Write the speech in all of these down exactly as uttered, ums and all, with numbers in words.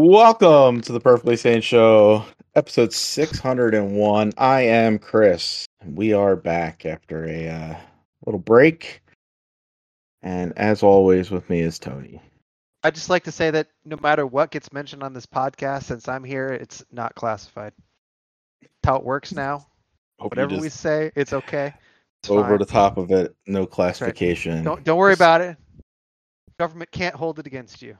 Welcome to the Perfectly Sane Show, episode six hundred one. I am Chris. We are back after a uh, little break. And as always, with me is Tony. I'd just like to say that no matter what gets mentioned on this podcast, since I'm here, it's not classified. That's how it works now. Hope Whatever we say, it's okay. It's over fine. the top of it, no Right. classification. Don't don't worry Just- about it. Government can't hold it against you.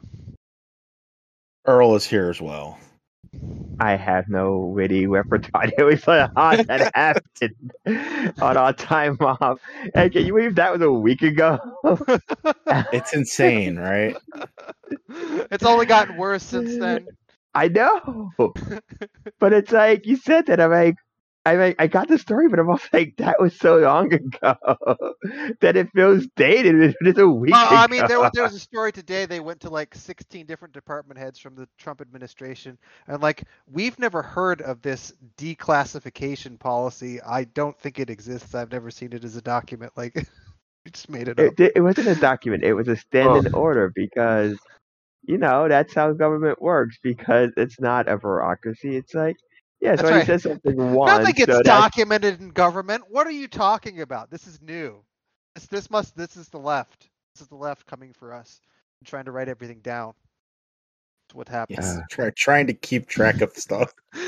Earl is here as well. I have no witty repertoire. It was like hard that happened on our time off. Hey, can you believe that was a week ago? It's insane, right? It's only gotten worse since then. I know, but it's like you said that. I'm like, I like, I got the story, but I'm also like, that was so long ago that it feels dated. It's a week Well, ago. I mean, there was, there was a story today. They went to like sixteen different department heads from the Trump administration, and like, we've never heard of this declassification policy. I don't think it exists. I've never seen it as a document. Like, we just made it up. It, it wasn't a document. It was a standing order because, you know, that's how government works. Because it's not a bureaucracy. It's like, yeah, That's so he right. says something once. Nothing gets so that's- documented in government. What are you talking about? This is new. This this must this is the left. This is the left coming for us. I'm trying to write everything down. That's what happens. Yes, try, trying to keep track of stuff.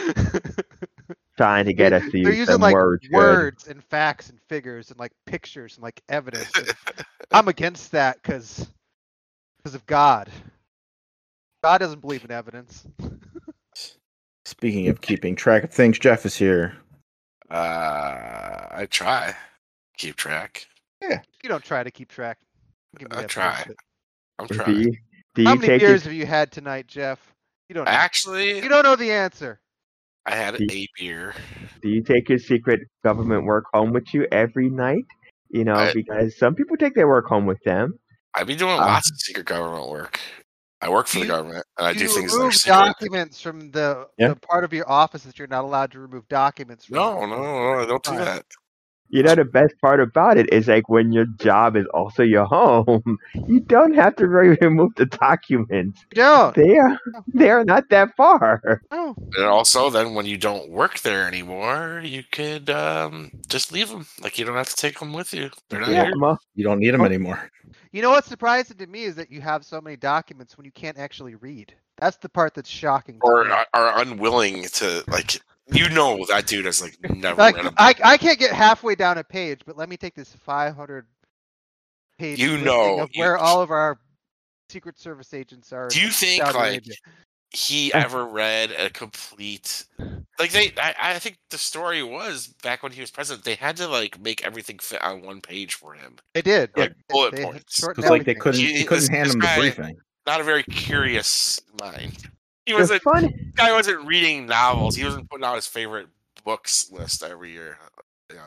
trying to get us to They're use using some like words. good. words and facts and figures and like pictures and like evidence. And I'm against that because because of God. God doesn't believe in evidence. Speaking of keeping track of things, Jeff is here. Uh, I try keep track. You don't try to keep track. Give me I that try. bullshit. I'm Do trying. you, do you How many take beers it? have you had tonight, Jeff? You don't know. Actually, You don't know the answer. I had Do- a beer. Do you take your secret government work home with you every night? You know, I- because some people take their work home with them. I've been doing Uh, lots of secret government work. I work for You- the government, and I do you things that are remove secret. documents from the, Yeah. the part of your office that you're not allowed to remove documents from. No, no, no, no, don't do Right. that. You know, the best part about it is like when your job is also your home, you don't have to really remove the documents. You don't. They are they are not that far. No. And also, then when you don't work there anymore, you could um, just leave them. Like you don't have to take them with you. They're not Yeah, here. mo- You don't need them Oh. anymore. You know what's surprising to me is that you have so many documents when you can't actually read. That's the part that's shocking. To Or me. are, are unwilling to like. You know that dude has like never Like read a book. I, I can't get halfway down a page, but let me take this five hundred page You listing know, of you- where all of our Secret Service agents are. Do you in think Saudi like Arabia. he ever read a complete like they I, I think the story was back when he was president they had to like make everything fit on one page for him, They did. like They- bullet they had points. shortened Because like they everything. couldn't, He- you couldn't this- hand this them the guy- briefing. Not a very curious mind. He the wasn't funny guy wasn't reading novels. He wasn't putting out his favorite books list every year. Yeah.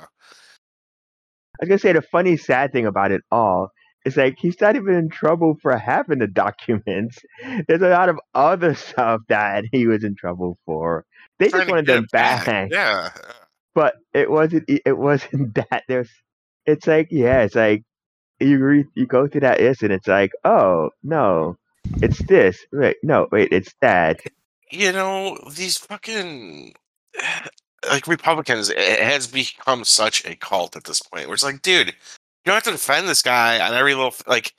I was gonna say the funny sad thing about it all is like he's not even in trouble for having the documents. There's a lot of other stuff that he was in trouble for. They Trying just to wanted get them it back. back. Yeah. But it wasn't it wasn't that there's it's like yeah it's like you read you go through that list and it's like oh no it's this wait no wait it's that You know, these fucking like Republicans, it has become such a cult at this point. Where it's like, dude, you don't have to defend this guy on every little like.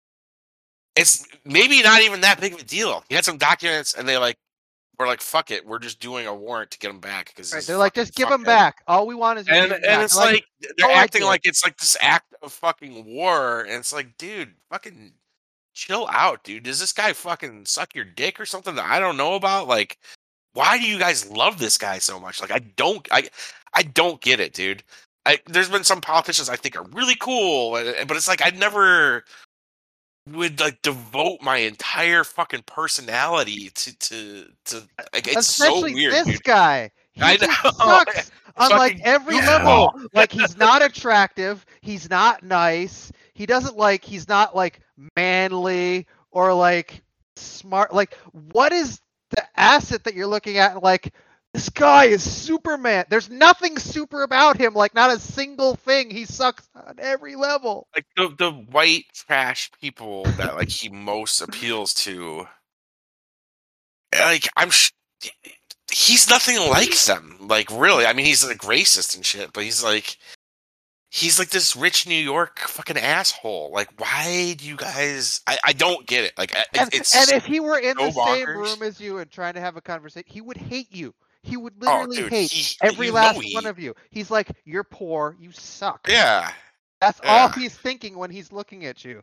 It's maybe not even that big of a deal. He had some documents, and they like were like, "Fuck it, we're just doing a warrant to get him back." Because Right, they're like, just give them back. All we want is your And name and back. it's They're like, they're "Oh, I acting get like it's like this act of fucking war, and it's like, dude, fucking chill out, dude. Does this guy fucking suck your dick or something that I don't know about? Like, why do you guys love this guy so much? Like, I don't, I, I don't get it, dude. I, there's been some politicians I think are really cool, and- but it's like I never would like devote my entire fucking personality to to to. Like, it's Especially so weird, this dude. guy. He I just know. sucks on like Fucking every goofball. level. Like he's not attractive. He's not nice. He doesn't like. He's not like manly or like smart. Like what is the asset that you're looking at? And like this guy is Superman. There's nothing super about him. Like not a single thing. He sucks on every level. Like the the white trash people that like he most appeals to like I'm. Sh- he's nothing like them. Like really, I mean, he's like racist and shit, but he's like. He's like this rich New York fucking asshole. Like, why do you guys? I, I don't get it. Like, And, it's and if he were in so the same bonkers. room as you and trying to have a conversation, he would hate you. He would Oh, literally dude, hate he- every you last know he- one of you. He's like, "You're poor. You suck." Yeah, That's all yeah. he's thinking when he's looking at you.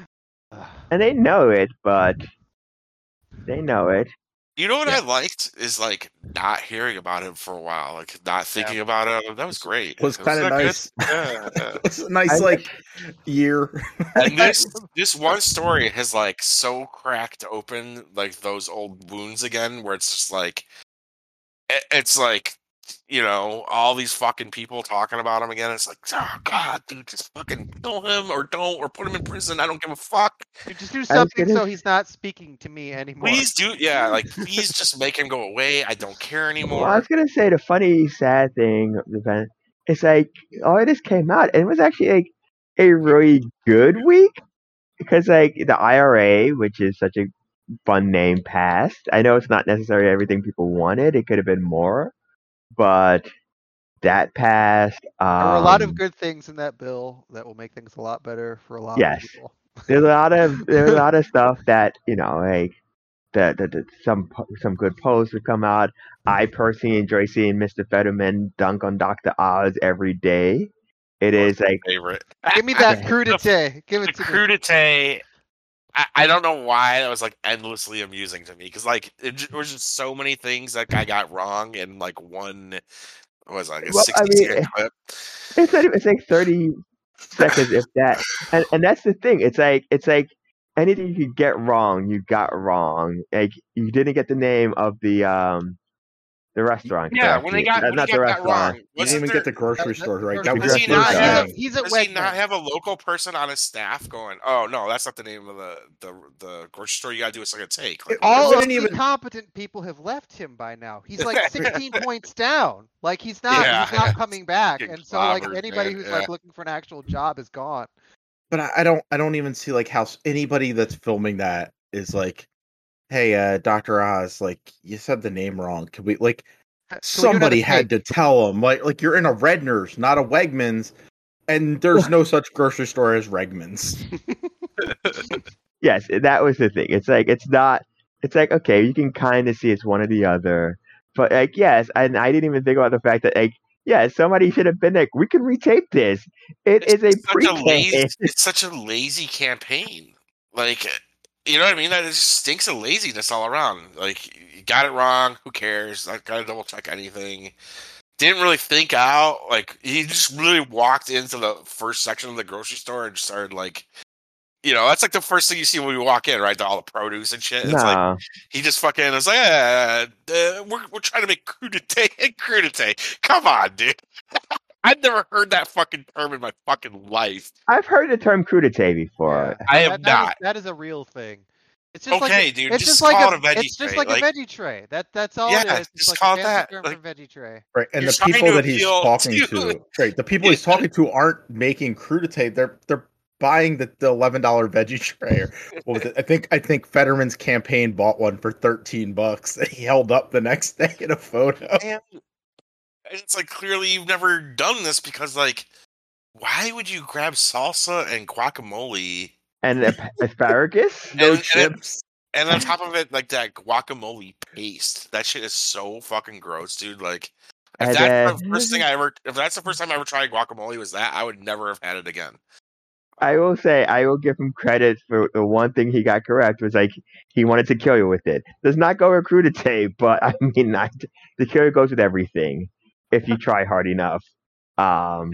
And they know it, but they know it. You know what Yeah. I liked is like not hearing about him for a while, like not thinking about him. That was great. Was It kind of that good? nice. Yeah, yeah. It was a nice I- like year. And this this one story has like so cracked open like those old wounds again, where it's just like it, it's like you know all these fucking people talking about him again. It's like, oh god, dude, just fucking kill him or don't or put him in prison. I don't give a fuck. Dude, just do something gonna- so he's not speaking to me anymore. Please do, yeah, like please just make him go away. I don't care anymore. Well, I was gonna say the funny, sad thing of the event. It's like all of this came out, and it was actually like a really good week because like the I R A, which is such a fun name, passed. I know it's not necessarily everything people wanted. It could have been more, but that passed. Um, There were a lot of good things in that bill that will make things a lot better for a lot Yes. of people. There's a lot of there's a lot of stuff that you know like that that, that some po- some good posts would come out. I personally enjoy seeing Mister Fetterman dunk on Doctor Oz every day. It is like favorite. Give me that Yeah. crudité. Give The it to me. crudité. I, I don't know why that was like endlessly amusing to me because like it, j- there was just so many things that I got wrong in like one. What was it, like a Well, I sixty mean, second clip? it's not even, it's like thirty seconds if that, and and that's the thing. It's like it's like anything you could get wrong, you got wrong. Like you didn't get the name of the um the restaurant. Yeah, when correctly. he got Uh, when not he the got that restaurant. wrong, You didn't wasn't even there, get the grocery That- that- store right. the That was does the he grocery not first store. have? thing. He's at Does he Wegmans. not have a local person on his staff going? Oh no, that's not the name of the the, the grocery store. You gotta do a second take. Like, It- All It of didn't the even- competent people have left him by now. He's like sixteen points down. Like he's not Yeah. he's not coming back. Getting And so like clobbered, anybody man, who's yeah. like looking for an actual job is gone. But I, I don't I don't even see like how s- anybody that's filming that is like, hey, uh, Doctor Oz, like you said the name wrong. Could we like Can we do another somebody had to take? tell him like like you're in a Redner's, not a Wegmans, and there's no such grocery store as Wegmans. Yes, that was the thing. It's like it's not. It's like okay, you can kind of see it's one or the other, but like yes, and I didn't even think about the fact that like yeah, somebody should have been like, we can retape this. It It's is a such a lazy. pre-K. It's such a lazy campaign. Like, you know what I mean? That it just stinks of laziness all around. Like, you got it wrong. Who cares? Not gotta double check anything. Didn't really think out. Like, he just really walked into the first section of the grocery store and just started like, you know, that's like the first thing you see when you walk in, right? All the produce and shit. It's like Nah, he just fucking was like, uh, uh, we're we're trying to make crudité and crudité. Come on, dude. I've never heard that fucking term in my fucking life. I've heard the term crudité before. Yeah. I That- have that is- not. that is a real thing. It's just Okay, like a, dude, it's just just like call a, it a veggie it's just tray, like, like- a veggie tray. That that's all Yeah, it is. It's just like call a it fancy that, term like- for veggie tray. Right, and You're the trying people to that he's appeal talking to- to, right, the people he's talking to aren't making crudité. They're they're buying the, the eleven dollar veggie tray. Or what was it? I think I think Fetterman's campaign bought one for thirteen bucks that he held up the next day in a photo. And it's like clearly you've never done this because like, why would you grab salsa and guacamole And ap- asparagus? No And- and it- chips. and on top of it like that guacamole paste? That shit is so fucking gross, dude. Like, if And that's then- the first thing I ever, if that's the first time I ever tried guacamole was that, I would never have had it again. I will say, I will give him credit for the one thing he got correct was like he wanted to kill you with it. Does not go with crudité, but I mean, I, the kill goes with everything if you try hard enough. Um,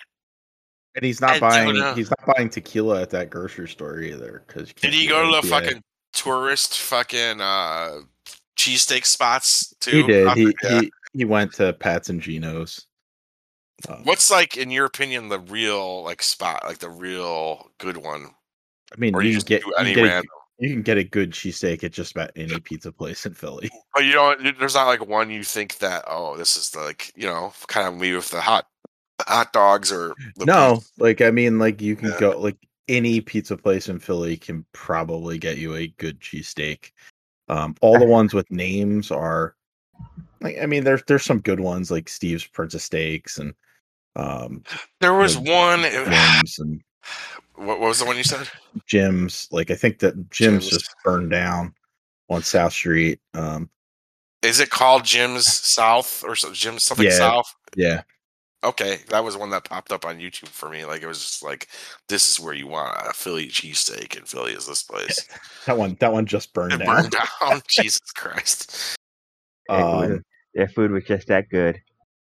And he's not And buying doing a- he's not buying tequila at that grocery store either. Because Did he go to the fucking tourist fucking uh cheesesteak spots too? He did. Uh, He yeah. he he went to Pat's and Geno's. Um, What's like, in your opinion, the real like spot, like the real good one, I mean, or you you can just get do you any can get, a, random? you can get a good cheesesteak at just about any pizza place in Philly. But you don't. There's not like one you think that, oh, this is the, like, you know, kind of me with the hot the hot dogs or the No, pizza. like I mean, like you can Yeah. go like any pizza place in Philly can probably get you a good cheesesteak. Um, all the ones with names are like, I mean, there's there's some good ones like Steve's Princess Steaks and um, There was you know, one. Jim's and What, what was the one you said? Jim's. Like I think that Jim's Jim's. just burned down on South Street. Um, Is it called Jim's South or so, Jim's something Yeah. South? yeah, Okay, that was one that popped up on YouTube for me. Like it was just like, this is where you want a Philly cheesesteak, and Philly is this place. that one that one just burned It down. burned down. Jesus Christ. Their food, Um, was- their food was just that good.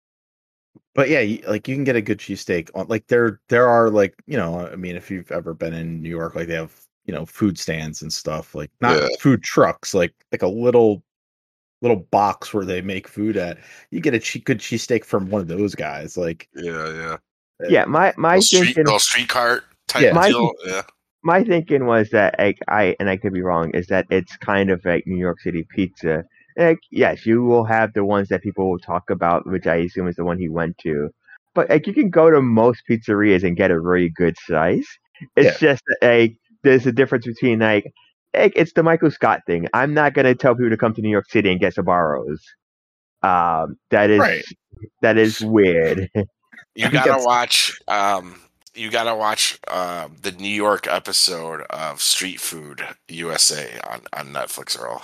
but yeah, you, like you can get a good cheesesteak on. Like there there are like you know, I mean, if you've ever been in New York, like they have you know food stands and stuff. Like not Yeah. food trucks, like like a little little box where they make food at. You get a che- good cheesesteak from one of those guys. Like Yeah, yeah. Yeah, my my Little street, thinking little street cart type Yeah. My- deal. Yeah. my thinking was that like, I and I could be wrong is that it's kind of like New York City pizza. Like yes, you will have the ones that people will talk about, which I assume is the one he went to. But like you can go to most pizzerias and get a really good slice. It's just like there's a difference between like, like it's the Michael Scott thing. I'm not gonna tell people to come to New York City and get Sabaros. Um, that is Right. that is weird. You I gotta guess- watch. Um, you gotta watch uh, the New York episode of Street Food U S A on on Netflix, Earl.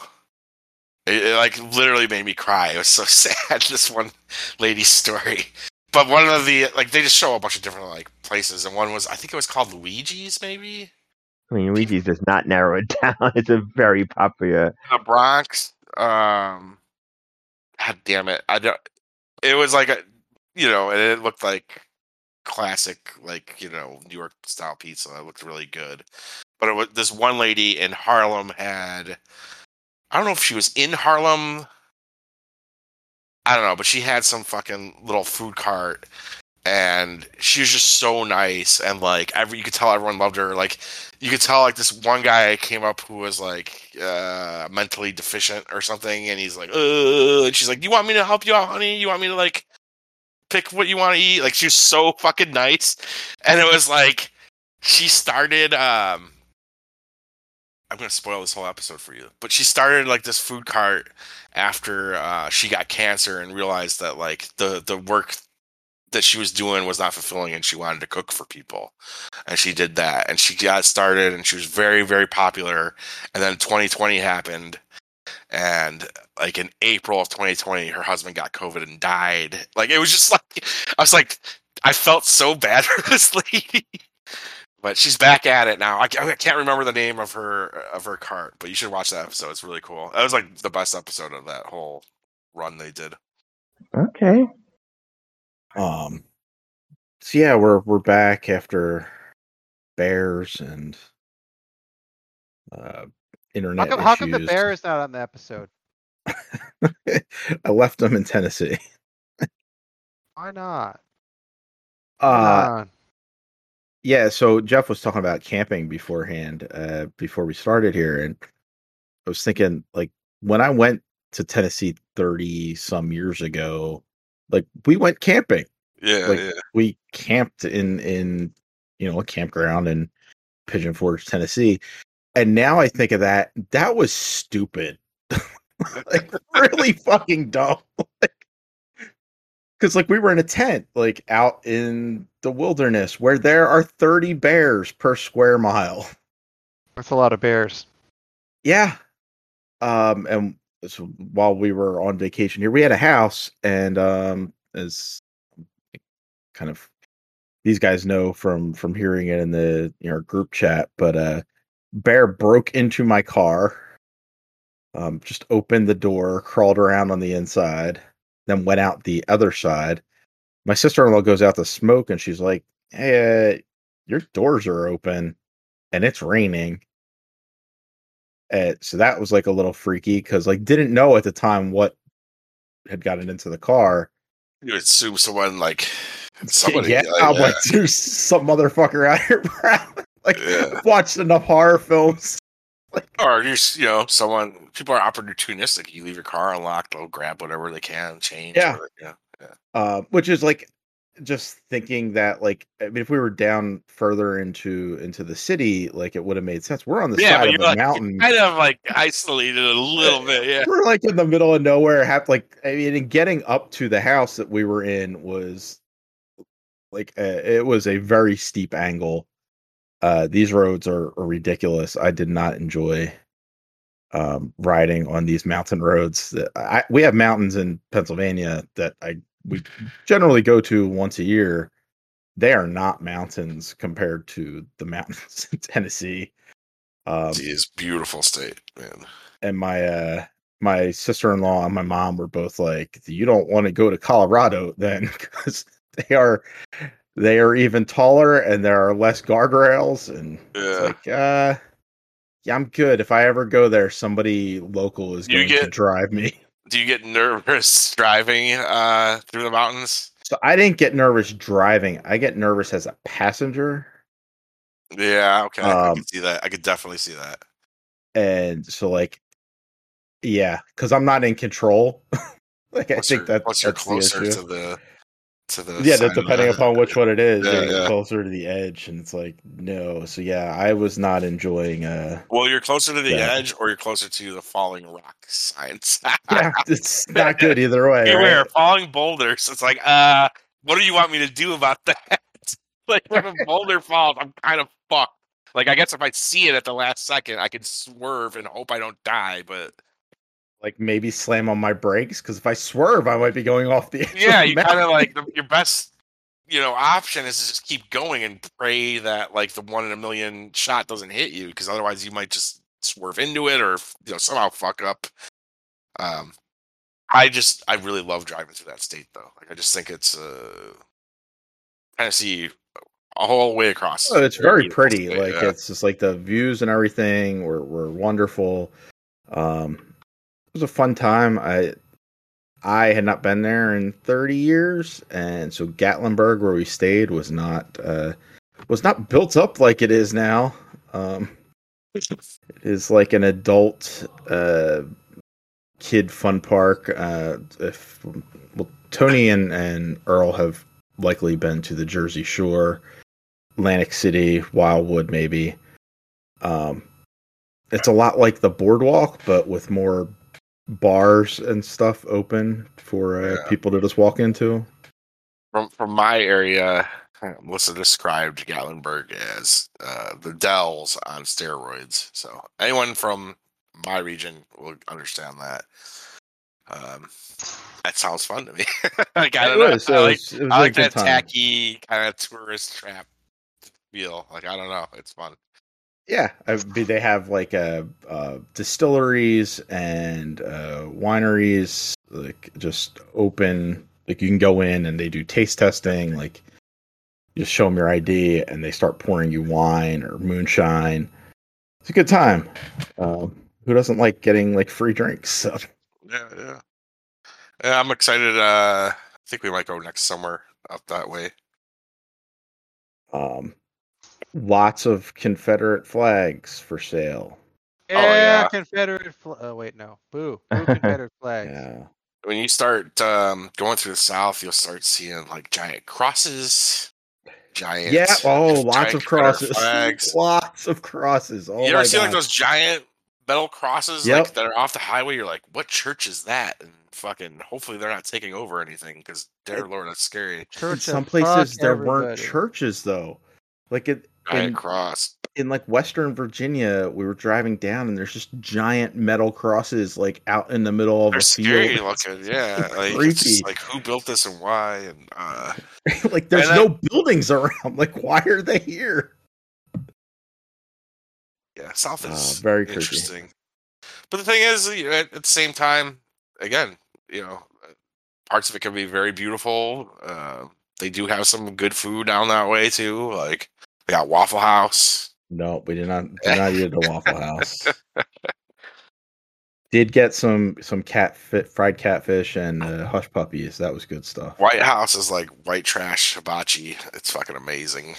It, it like literally made me cry. It was so sad. This one lady's story. But one of the like they just show a bunch of different like places, and one was I think it was called Luigi's, maybe I mean, Luigi's does not narrow it down. It's a very popular. the Bronx. Um, God damn it! I don't. It was like a, you know, and it looked like classic, like you know, New York style pizza. It looked really good. But it was this one lady in Harlem had. I don't know if she was in Harlem. I don't know, but she had some fucking little food cart, and she was just so nice, and like every you could tell everyone loved her. Like you could tell like this one guy came up who was like uh mentally deficient or something, and he's like, uh and she's like, "You want me to help you out, honey? You want me to like pick what you want to eat?" Like she was so fucking nice, and it was like she started. um I'm gonna spoil this whole episode for you, but she started like this food cart after uh, she got cancer and realized that like the the work that she was doing was not fulfilling, and she wanted to cook for people, and she did that, and she got started, and she was very very popular, and then twenty twenty happened, and like in April of twenty twenty, her husband got COVID and died. Like it was just like I was like I felt so bad for this lady. But she's back at it now. I can't remember the name of her of her cart, but you should watch that episode. It's really cool. That was like the best episode of that whole run they did. Okay. Um, so yeah, we're we're back after Bears and uh, How internet come, how come the issues. bear is not on the episode? I left them in Tennessee. Why not? Uh, Come on. yeah. So Jeff was talking about camping beforehand, uh, before we started here, and I was thinking, like, when I went to Tennessee thirty some years ago, like we went camping. Yeah, Like yeah. we camped in in you know a campground in Pigeon Forge, Tennessee, and now I think of that, that was stupid, like really fucking dumb. Because like we were in a tent, like out in the wilderness, where there are thirty bears per square mile. That's a lot of bears. Yeah, um, and so while we were on vacation here, we had a house, and um, as kind of these guys know from from hearing it in the you know group chat, but uh bear broke into my car, um just opened the door, crawled around on the inside, then went out the other side. My sister-in-law goes out to smoke, and she's like, "Hey, uh, your doors are open and it's raining." And so that was like a little freaky, because like didn't know at the time what had gotten into the car. You would assume someone like somebody. yeah, like, I'm yeah. like, there's some motherfucker out here, bro. Like, Yeah. watched enough horror films. Or you're, you know, someone. People are opportunistic. You leave your car unlocked, they'll grab whatever they can, change. Yeah. Or, yeah, yeah. Uh, which is like, just thinking that, like, I mean, if we were down further into into the city, like, it would have made sense. We're on the Yeah, side but of you're a like mountain. kind of like isolated a little bit. Yeah. We're like in the middle of nowhere. Have like, I mean, and getting up to the house that we were in was like, uh, it was a very steep angle. Uh, these roads are, are ridiculous. I did not enjoy um, riding on these mountain roads. That I, we have mountains in Pennsylvania that I we generally go to once a year. They are not mountains compared to the mountains in Tennessee. Um, It's beautiful state, man. and my uh, my sister-in-law and my mom were both like, "You don't want to go to Colorado then, because they are." They are even taller and there are less guardrails, and Yeah. it's like, uh, yeah, I'm good. If I ever go there, somebody local is You going to get- drive me. Do you get nervous driving uh, through the mountains? So I didn't get nervous driving. I get nervous as a passenger. Yeah, okay. I Um, can see that. I could definitely see that. And so, like, yeah, because I'm not in control. Like, I Plus think you're- that plus you're that's the closer issue. to the to the Yeah, side that of depending the- upon which one it is, Yeah, you're yeah. closer to the edge, and it's like, no. So yeah, I was not enjoying. Uh, Well, you're closer to the Yeah. edge, or you're closer to the falling rock signs. yeah, it's not good either way. Beware, Right? falling boulders. It's like, uh, what do you want me to do about that? Like, if a boulder falls, I'm kind of fucked. Like, I guess if I see it at the last second, I can swerve and hope I don't die. But Like maybe slam on my brakes, because if I swerve, I might be going off the edge. yeah, of the you kind of mountain. like the, your best, you know, option is to just keep going and pray that like the one in a million shot doesn't hit you, because otherwise you might just swerve into it or you know somehow fuck up. Um, I just I really love driving through that state though. Like I just think it's uh, Tennessee a whole way across. Oh, it's very beautiful pretty. state, Like yeah. it's just like the views and everything were were wonderful. Um, it was a fun time. I I had not been there in thirty years, and so Gatlinburg, where we stayed, was not uh, was not built up like it is now. Um, it is like an adult uh, kid fun park. Uh, if well, Tony and, and Earl have likely been to the Jersey Shore, Atlantic City, Wildwood, maybe. Um, it's a lot like the boardwalk, but with more bars and stuff open for uh, Yeah. people to just walk into. From from my area, Melissa described Gatlinburg as uh, the Dells on steroids. So anyone from my region will understand that. Um, that sounds fun to me. like, I It don't know. was, I it like, was, it was I a like good that time. tacky kind of tourist trap feel. Like I don't know, it's fun. Yeah, I mean, they have like uh, uh, distilleries and uh, wineries, like just open. Like you can go in and they do taste testing. Like you just show them your I D and they start pouring you wine or moonshine. It's a good time. Um, who doesn't like getting like free drinks? So. Yeah, yeah. Yeah, I'm excited. Uh, I think we might go next summer up that way. Um, lots of Confederate flags for sale. Yeah, yeah. Confederate flag. Oh wait, no. Boo. Boo Confederate flags. Yeah. When you start um, going through the South, you'll start seeing like giant crosses, giant Yeah. Oh, giant lots of Confederate crosses. flags. Lots of crosses. Oh you my ever see God. like those giant metal crosses Yep. like that are off the highway? You're like, what church is that? And fucking, hopefully they're not taking over anything because, dear Lord, that's scary. In Church some of places fuck there weren't everybody. churches though. Like it, Giant in, cross. in like Western Virginia, we were driving down and there's just giant metal crosses like out in the middle of They're a scary field. looking, yeah. Like, creepy. it's just like who built this and why? And uh, Like there's And no buildings around. Like why are they here? yeah, South Uh, is very creepy. interesting. But the thing is, you know, at, at the same time, again, you know, parts of it can be very beautiful. Uh, they do have some good food down that way too. Like they got Waffle House. No, we did not did not eat at the Waffle House. Did get some some cat fit, fried catfish and uh, hush puppies. That was good stuff. White House is like white trash hibachi. It's fucking amazing.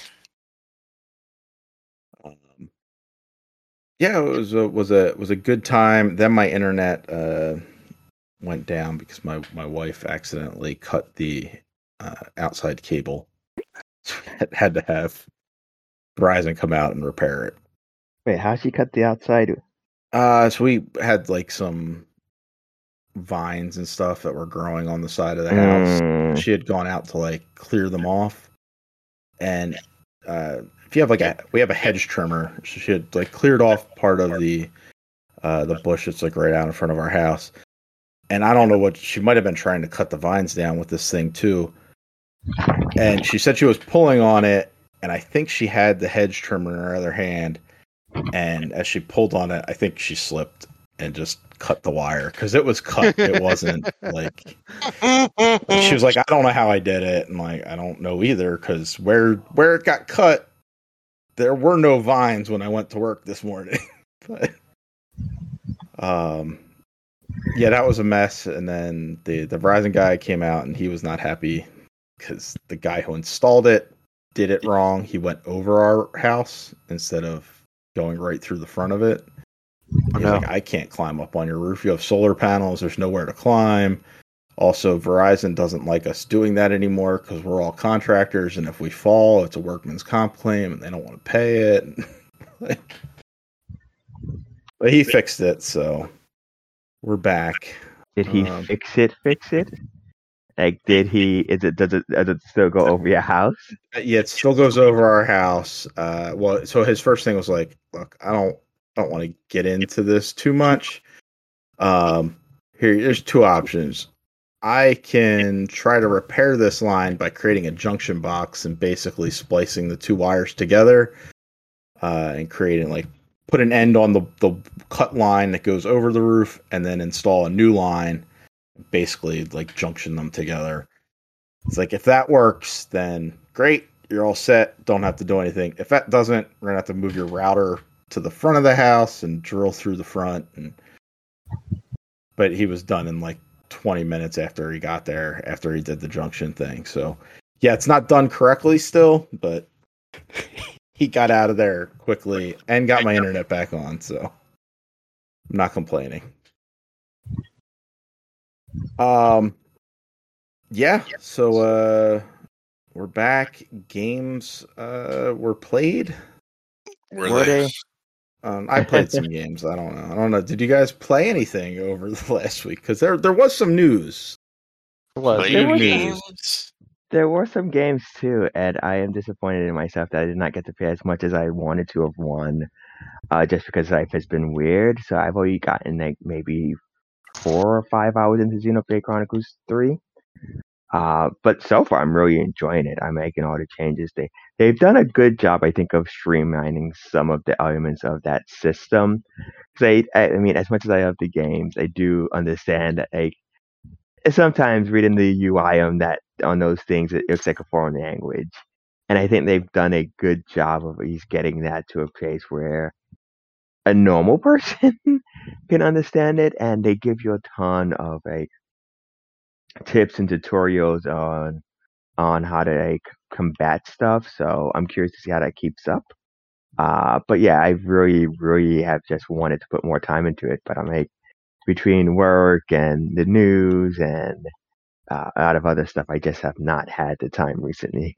Um, yeah, it was a was a was a good time. Then my internet uh, went down because my my wife accidentally cut the uh, outside cable. Had to have Verizon come out and repair it. Wait, how she cut the outside? Uh, so we had like some vines and stuff that were growing on the side of the house. Mm. She had gone out to like clear them off, and uh, if you have like a, we have a hedge trimmer. So she had like cleared off part of the uh, the bush that's like right out in front of our house. And I don't know what she might have been trying to cut the vines down with this thing too. And she said she was pulling on it, and I think she had the hedge trimmer in her other hand. And as she pulled on it, I think she slipped and just cut the wire because it was cut. It wasn't like, like she was like, I don't know how I did it, and like I don't know either because where where it got cut, there were no vines when I went to work this morning. But um, yeah, that was a mess. And then the the Verizon guy came out, and he was not happy because the guy who installed it did it wrong. He went over our house instead of going right through the front of it. He's no. like, I can't climb up on your roof. You have solar panels. There's nowhere to climb. Also, Verizon doesn't like us doing that anymore because we're all contractors, and if we fall, it's a workman's comp claim, and they don't want to pay it. But he fixed it, so we're back. Did he Um, fix it? Fix it? Like, did he? Is it? Does it? Does it still go over your house? Yeah, it still goes over our house. Uh, well, so his first thing was like, look, I don't, I don't want to get into this too much. Um, here, there's two options. I can try to repair this line by creating a junction box and basically splicing the two wires together, uh, and creating like put an end on the the cut line that goes over the roof, and then install a new line. Basically, like junction them together. It's like if that works, then great, you're all set. Don't have to do anything. If that doesn't, we're gonna have to move your router to the front of the house and drill through the front. And but he was done in like twenty minutes after he got there, after he did the junction thing. So yeah, it's not done correctly still, but he got out of there quickly and got my internet back on. So I'm not complaining. Um, yeah, so uh, we're back. Games uh, were played. Were, Were they? they? Um, I played some games. I don't know. I don't know. Did you guys play anything over the last week? Because there there was some news. Was Play There was- games. There were some games too, and I am disappointed in myself that I did not get to play as much as I wanted to have won. Uh, just because life has been weird. So I've only gotten like maybe four or five hours into Xenoblade Chronicles three. Uh, but so far, I'm really enjoying it. I'm making all the changes. They they've done a good job, I think, of streamlining some of the elements of that system. Because I, I mean, as much as I love the games, I do understand that like sometimes reading the U I on that on those things, it looks like a foreign language. And I think they've done a good job of at least getting that to a place where a normal person can understand it, and they give you a ton of like tips and tutorials on on how to like combat stuff. So I'm curious to see how that keeps up. Uh, but yeah, I really, really have just wanted to put more time into it. But I'm like between work and the news and uh, a lot of other stuff, I just have not had the time recently.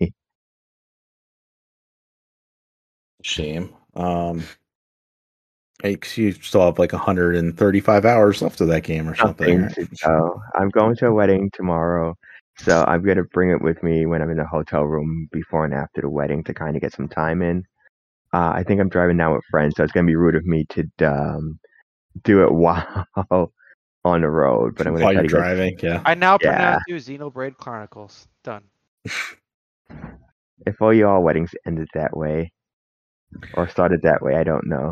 Shame. Um, hey, 'cause you still have like one hundred thirty-five hours left of that game or something. Nothing Right? to go. I'm going to a wedding tomorrow, so I'm gonna bring it with me when I'm in the hotel room before and after the wedding to kind of get some time in. Uh, I think I'm driving now with friends, so it's gonna be rude of me to um, do it while on the road. But I'm gonna While try you're to get. driving, yeah. I now Yeah. pronounce you Xenoblade Chronicles. Done. If all y'all weddings ended that way, or started that way, I don't know.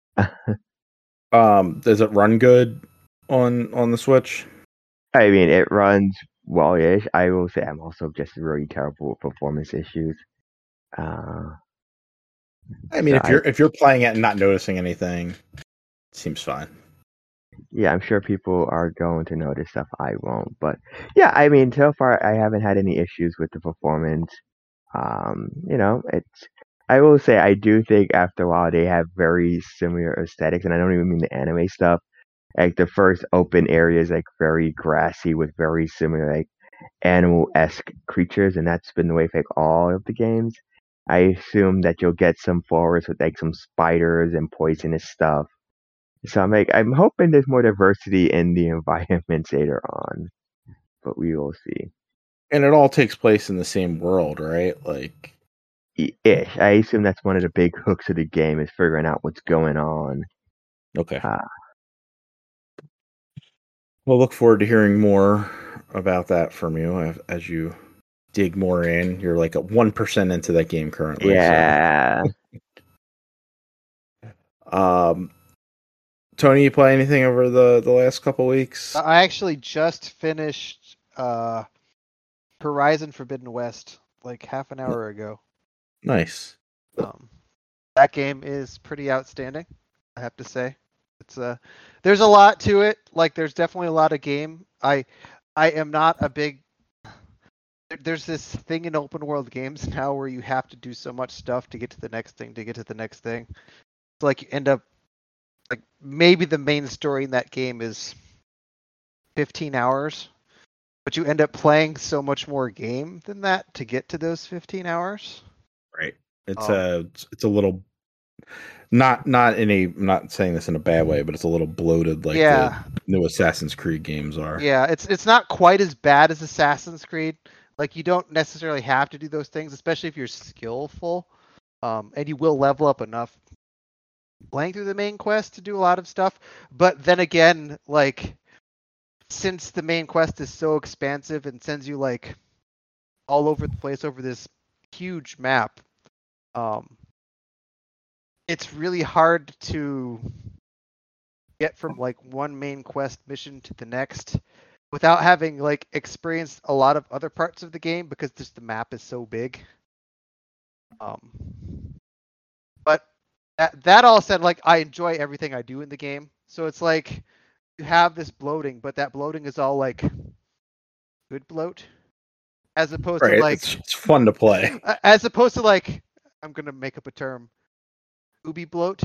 Um, does it run good on on the Switch? I mean, it runs well-ish. I will say I'm also just really terrible with performance issues. Uh, I mean, So if you're if you're playing it and not noticing anything, it seems fine. yeah, I'm sure people are going to notice stuff I won't. But yeah, I mean, so far I haven't had any issues with the performance. Um, you know, it's. I will say I do think after a while they have very similar aesthetics, and I don't even mean the anime stuff. Like the first open area is like very grassy with very similar like animal-esque creatures, and that's been the way for like all of the games. I assume that you'll get some forests with like some spiders and poisonous stuff. So I'm like, I'm hoping there's more diversity in the environments later on, but we will see. And it all takes place in the same world, right? Like, I- Ish. I assume that's one of the big hooks of the game is figuring out what's going on. okay. Ah. We'll look forward to hearing more about that from you as, as you dig more in. You're like at one percent into that game currently. Yeah. So. Um, Tony, you play anything over the, the last couple weeks? I actually just finished uh, Horizon Forbidden West like half an hour ago. Nice. Um, that game is pretty outstanding, I have to say. It's uh, there's a lot to it. Like, there's definitely a lot of game. I, I am not a big. There's this thing in open world games now where you have to do so much stuff to get to the next thing, to get to the next thing. It's like you end up, like maybe the main story in that game is fifteen hours, but you end up playing so much more game than that to get to those fifteen hours. Right. It's Um, a it's a little not not in a I'm not saying this in a bad way, but it's a little bloated like yeah, the new Assassin's Creed games are. yeah. It's it's not quite as bad as Assassin's Creed. Like, you don't necessarily have to do those things, especially if you're skillful, um, and you will level up enough playing through the main quest to do a lot of stuff. But then again, like, since the main quest is so expansive and sends you like all over the place over this huge map, um, it's really hard to get from like one main quest mission to the next without having like experienced a lot of other parts of the game, because just the map is so big. Um, but that, that all said, like, I enjoy everything I do in the game. So it's like you have this bloating, but that bloating is all like good bloat, as opposed Right. to like It's, it's fun to play. as opposed to like, I'm gonna make up a term, ubi bloat,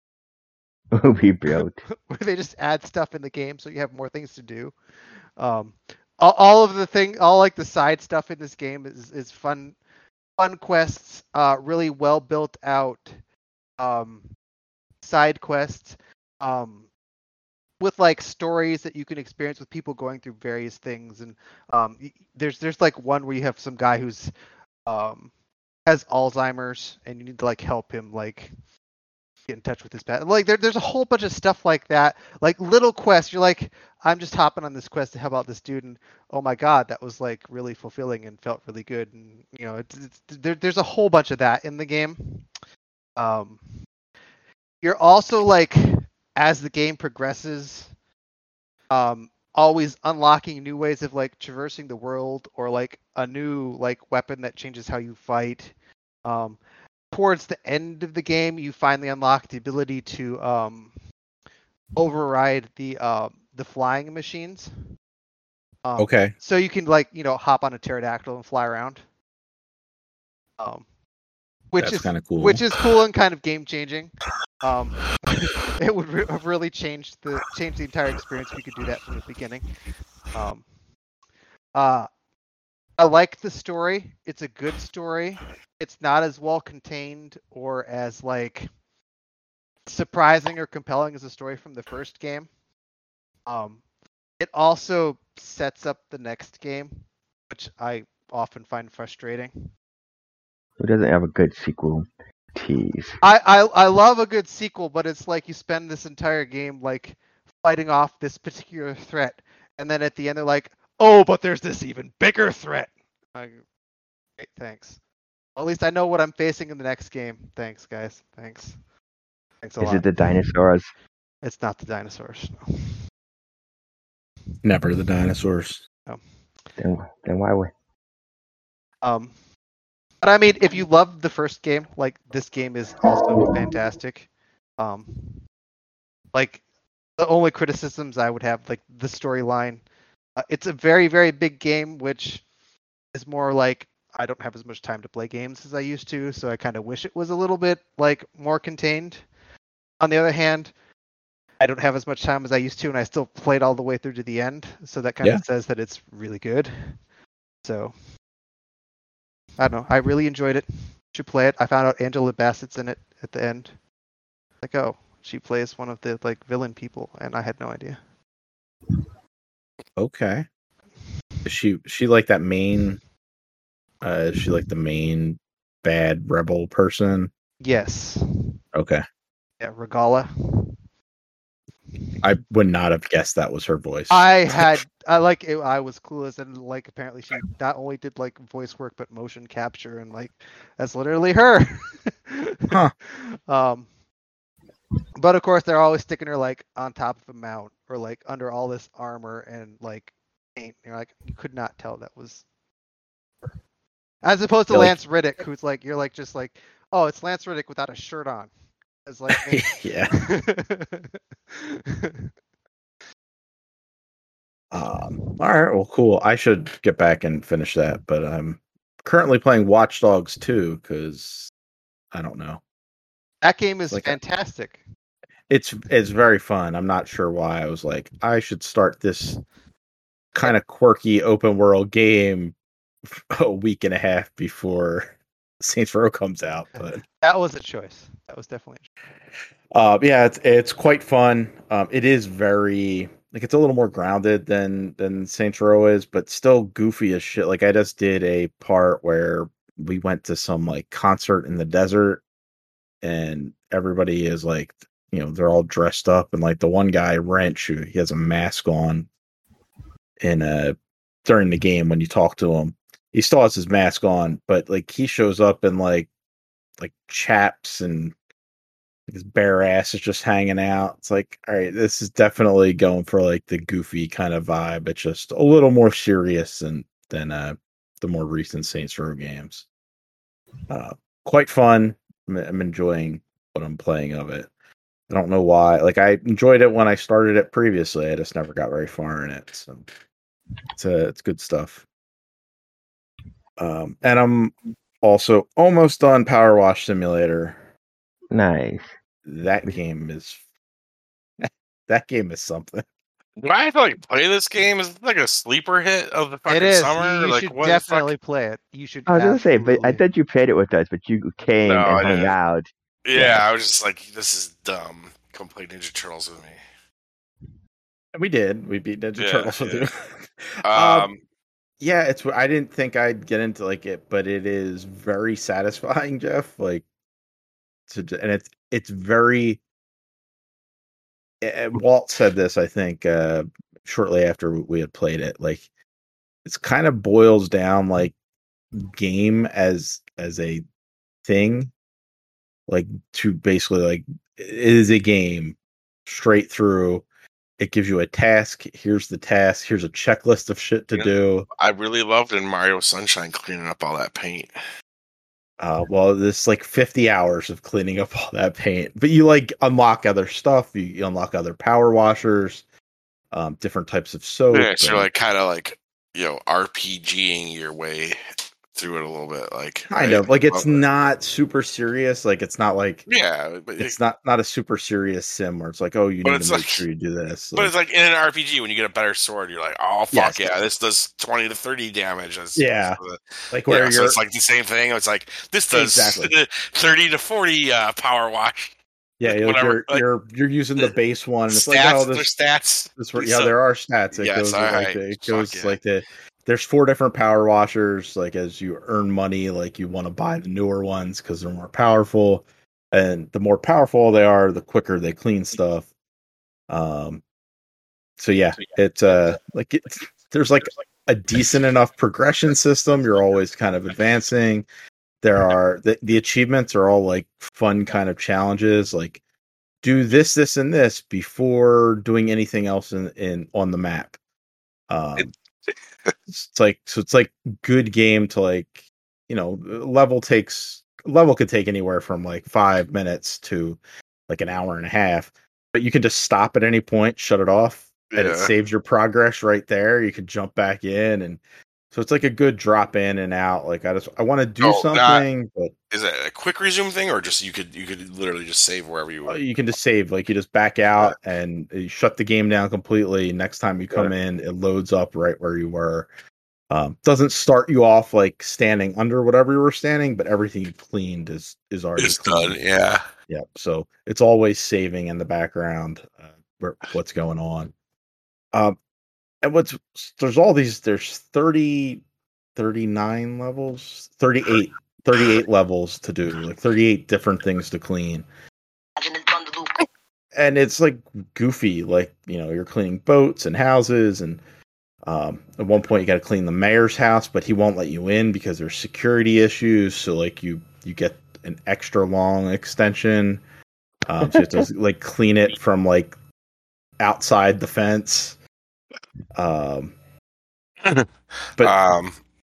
We built. where they just add stuff in the game so you have more things to do. Um, all, all of the thing, all like the side stuff in this game is is fun, fun quests. Uh, really well built out, um, side quests, um, with like stories that you can experience with people going through various things. And um, y- there's there's like one where you have some guy who's um has Alzheimer's, and you need to like help him like get in touch with his past. Like, there, there's a whole bunch of stuff like that, like little quests. You're like, I'm just hopping on this quest to help out this dude, and oh my god, that was like really fulfilling and felt really good. And you know, it's, it's there, there's a whole bunch of that in the game. Um, you're also like, as the game progresses, um, always unlocking new ways of like traversing the world, or like a new like weapon that changes how you fight. Um, towards the end of the game, you finally unlock the ability to um, override the uh, the flying machines. Um, Okay. So you can like, you know, hop on a pterodactyl and fly around. Um, which That's is kinda cool. Which is cool and kind of game changing. Um, it would re- have really changed the changed the entire experience if you could do that from the beginning. Um, uh, I like the story. It's a good story. It's not as well contained or as like surprising or compelling as the story from the first game. Um, it also sets up the next game, which I often find frustrating. Who doesn't have a good sequel tease? I, I I love a good sequel, but it's like you spend this entire game like fighting off this particular threat, and then at the end they're like, "Oh, but there's this even bigger threat." Like, great, thanks. Well, at least I know what I'm facing in the next game. Thanks, guys. Thanks. Thanks a Is lot. it the dinosaurs? It's not the dinosaurs. No. Never the dinosaurs. Then, then why would? Um, but I mean, if you loved the first game, like, this game is also fantastic. Um, like, the only criticisms I would have, like the storyline, uh, it's a very very big game, which is more like, I don't have as much time to play games as I used to, so I kind of wish it was a little bit like more contained. On the other hand, I don't have as much time as I used to, and I still played all the way through to the end, so that kind Yeah. of says that it's really good. So I don't know. I really enjoyed it. Should play it. I found out Angela Bassett's in it at the end. Like, oh, she plays one of the like villain people, and I had no idea. Okay. Is she she like that main? Uh, is she like the main bad rebel person? Yes. Okay. Yeah, Regala. I would not have guessed that was her voice. I had I like it, I was clueless, and like apparently she not only did like voice work but motion capture, and like that's literally her. Huh. Um, but of course they're always sticking her like on top of a mount or like under all this armor and like paint. You're like you could not tell that was her. As opposed to Yeah, like- Lance Riddick, who's like you're like just like oh it's Lance Riddick without a shirt on. It's like Yeah. Um, all right, well, cool. I should get back and finish that, but I'm currently playing Watch Dogs two because I don't know. That game is Like, fantastic. It's it's very fun. I'm not sure why. I was like, I should start this kind of quirky open world game a week and a half before Saints Row comes out, but That was a choice. That was definitely a choice. uh, yeah, it's it's quite fun. Um, it is very like it's a little more grounded than than Saints Row is, but still goofy as shit. Like I just did a part where we went to some like concert in the desert, and everybody is like, you know, they're all dressed up, and like the one guy Wrench, who he has a mask on, in uh during the game when you talk to him, he still has his mask on, but like he shows up in like like chaps and his bare ass is just hanging out. It's like, all right, this is definitely going for like the goofy kind of vibe. It's just a little more serious than than uh, the more recent Saints Row games. Uh, quite fun. I'm, I'm enjoying what I'm playing of it. I don't know why. Like I enjoyed it when I started it previously. I just never got very far in it. So it's uh, it's good stuff. Um, and I'm also almost done Power Wash Simulator. Nice. That game is that game is something. Do I have to like play this game? Is it like a sleeper hit of the fucking It is. summer? You like should what the fuck? definitely play it. You should. I was gonna say, but I absolutely. thought you played it with us, but you came No, I and hung didn't. out. Yeah, Yeah. I was just like, this is dumb. Come play Ninja Turtles with me. And we did. We beat Ninja Yeah, Turtles with yeah. you. um, Um, yeah, it's. I didn't think I'd get into like it, but it is very satisfying, Jeff. Like, to, and it's it's very. uh, Walt said this, I think, uh, shortly after we had played it. Like, it's kind of boils down like game as as a thing, like to basically like it is a game straight through. It gives you a task. Here's the task. Here's a checklist of shit to Yeah. do. I really loved in Mario Sunshine cleaning up all that paint. Uh, well, there's like fifty hours of cleaning up all that paint, but you like unlock other stuff. You, you unlock other power washers, um, different types of soap. Yeah, so and- you're like kind of like, you know, RPGing your way through it a little bit, like kind right? of like it's Love it. not super serious. Like it's not like Yeah, but it's not not a super serious sim where it's like, oh, you But need it's to make like- sure you do this. But it's like in an R P G when you get a better sword, you're like, oh fuck Yes. yeah, this does twenty to thirty damage. As Yeah. opposed to the- like where yeah, so you're it's like the same thing. It's like this does Exactly. thirty to forty uh, power wash. yeah, like, you're, whatever, you're like, you're you're using the the base one. And it's stats, like, oh, their this stats. This, yeah, So- there are stats. It Yes, goes with, like alright. the, it Fuck goes yeah. like the. There's four different power washers. Like as you earn money, like you want to buy the newer ones because they're more powerful, and the more powerful they are, the quicker they clean stuff. Um, so yeah, it's uh like it, there's like a decent enough progression system. You're always kind of advancing. There are the the achievements are all like fun kind of challenges, like do this, this, and this before doing anything else in, in on the map. Um, it's like so it's like good game to like, you know, level takes level could take anywhere from like five minutes to like an hour and a half, but you can just stop at any point, shut it off, and it Yeah. saves your progress right there. You can jump back in, and so it's like a good drop in and out. Like I just I want to do Oh, that- something, but Is it a quick resume thing, or just you could you could literally just save wherever you Uh, were? you can just save, like you just back out and you shut the game down completely. Next time you come in, it loads up right where you were. Um, doesn't start you off like standing under whatever you were standing, but everything you cleaned is is already It's clean. done. Yeah. Yep. So it's always saving in the background uh, where, what's going on. Um, and what's there's all these there's thirty, thirty-nine levels, thirty-eight, thirty-eight levels to do, like thirty-eight different things to clean. And it's like goofy, like, you know, you're cleaning boats and houses, and um, at one point you got to clean the mayor's house, but he won't let you in because there's security issues. So like you you get an extra long extension. Um, so you have to like clean it from like outside the fence. Um, but um,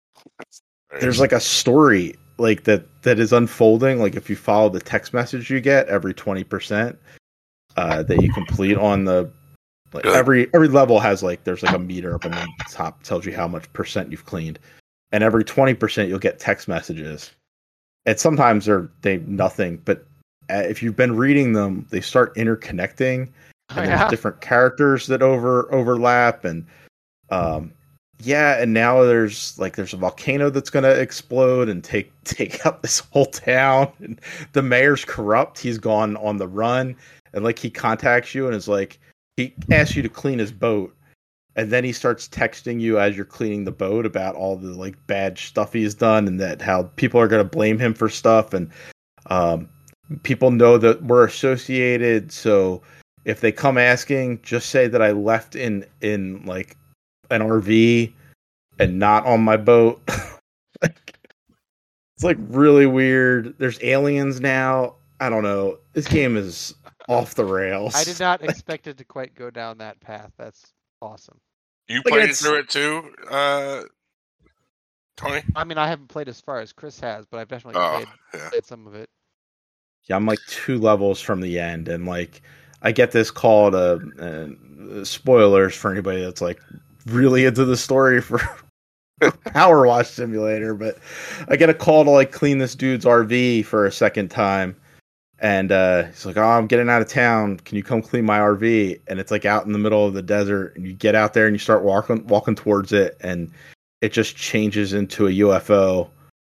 there's like a story like that that is unfolding. Like if you follow the text message you get every twenty percent uh, that you complete on the like Good. every every level has like there's like a meter up in the top tells you how much percent you've cleaned, and every twenty percent you'll get text messages, and sometimes they're they nothing, but uh, if you've been reading them, they start interconnecting, and Oh, there's yeah? different characters that over overlap, and um yeah, and now there's like there's a volcano that's gonna explode and take take out this whole town, and the mayor's corrupt. He's gone on the run, and like he contacts you and is like he asks you to clean his boat, and then he starts texting you as you're cleaning the boat about all the like bad stuff he's done, and that how people are gonna blame him for stuff, and um people know that we're associated, so if they come asking, just say that I left in in like an R V and not on my boat. Like, it's like really weird. There's aliens now. I don't know. This game is off the rails. I did not expect it to quite go down that path. That's awesome. You Like, played it's- through it too, uh, Tony? I mean, I haven't played as far as Chris has, but I've definitely Oh, played, yeah. played some of it. Yeah, I'm like two levels from the end, and like I get this call to uh, spoilers for anybody that's like really into the story for Power Wash Simulator, but I get a call to like clean this dude's R V for a second time, and uh, he's like, "Oh, I'm getting out of town. Can you come clean my R V?" And it's like out in the middle of the desert, and you get out there and you start walking walking towards it, and it just changes into a U F O.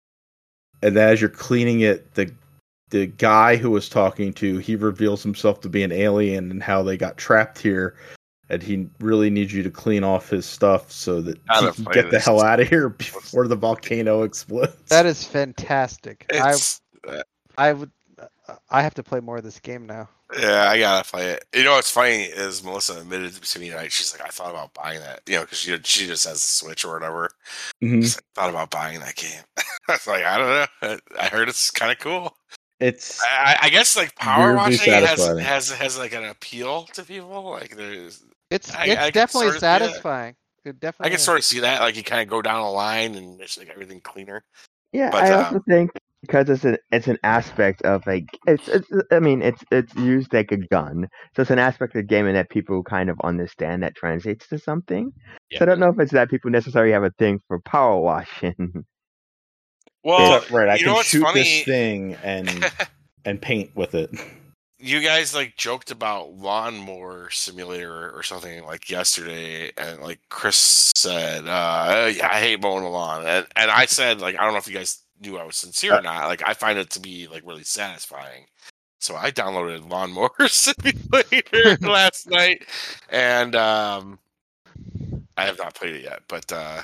And then as you're cleaning it, the the guy who was talking to, he reveals himself to be an alien and how they got trapped here, and he really needs you to clean off his stuff so that Gotta he can play get the this. hell out of here before the volcano explodes. That is fantastic. I It's, uh, I would uh, I have to play more of this game now. yeah, I gotta play it. You know what's funny is Melissa admitted to me tonight. She's like, I thought about buying that, you know, because she she just has the Switch or whatever. Mhm. She's like, thought about buying that game. I was like, I don't know. I heard it's kind of cool. It's I, I guess like power Weirdly washing has, satisfying. has has like an appeal to people. Like there's, It's I- it's I can definitely sort of- yeah. satisfying. It I definitely can is. sort of see that. Like you kind of go down a line and it's like everything cleaner. Yeah, But, I uh, also think because it's an it's an aspect of like it's it's I mean it's it's used like a gun, so it's an aspect of the game and that people kind of understand that translates to something. So I don't know if it's that people necessarily have a thing for power washing. Well, so, right. I you know can what's shoot funny? this thing and and paint with it. You guys like joked about lawnmower simulator or something like yesterday, and like Chris said, uh, "Yeah, I hate mowing the lawn," and and I said like I don't know if you guys knew I was sincere or not. Like I find it to be like really satisfying. So I downloaded Lawnmower Simulator last night, and um, I have not played it yet, but uh,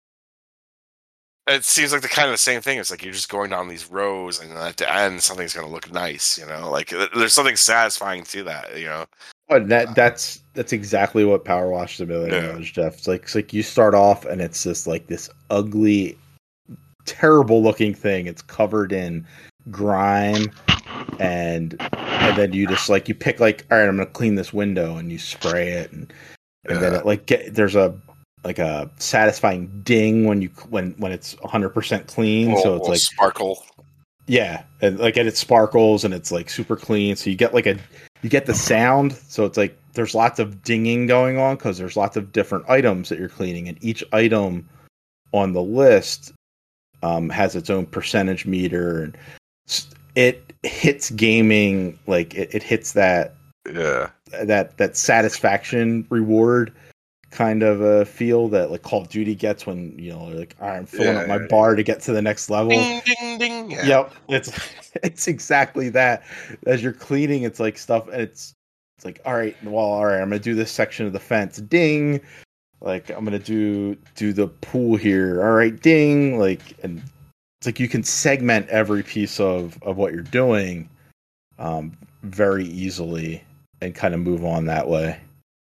it seems like the kind of the same thing. It's like you're just going down these rows, and at the end, something's going to look nice. You know, like th- there's something satisfying to that. You know, But that that's that's exactly what Power Wash Simulator Yeah. is, Jeff. It's like it's like you start off and it's just like this ugly, terrible looking thing. It's covered in grime, and and then you just like you pick like, all right, I'm gonna clean this window, and you spray it, and and then Yeah. it like get there's a like a satisfying ding when you when when it's one hundred percent clean. Little- so it's little like sparkle. yeah, and like and it sparkles and it's like super clean. So you get like a you get the sound. So it's like there's lots of dinging going on because there's lots of different items that you're cleaning, and each item on the list um, has its own percentage meter, and s- it hits gaming like it, it hits that Yeah. that that satisfaction reward kind of a feel that like Call of Duty gets when you know like all right, I'm filling Yeah, up my yeah, bar to get to the next level. Ding ding ding. Yeah. Yep, it's it's exactly that. As you're cleaning, it's like stuff, and it's it's like all right, well, all right, I'm gonna do this section of the fence. Ding. Like I'm gonna do do the pool here. All right, ding. Like, and it's like you can segment every piece of of what you're doing um, very easily and kind of move on that way.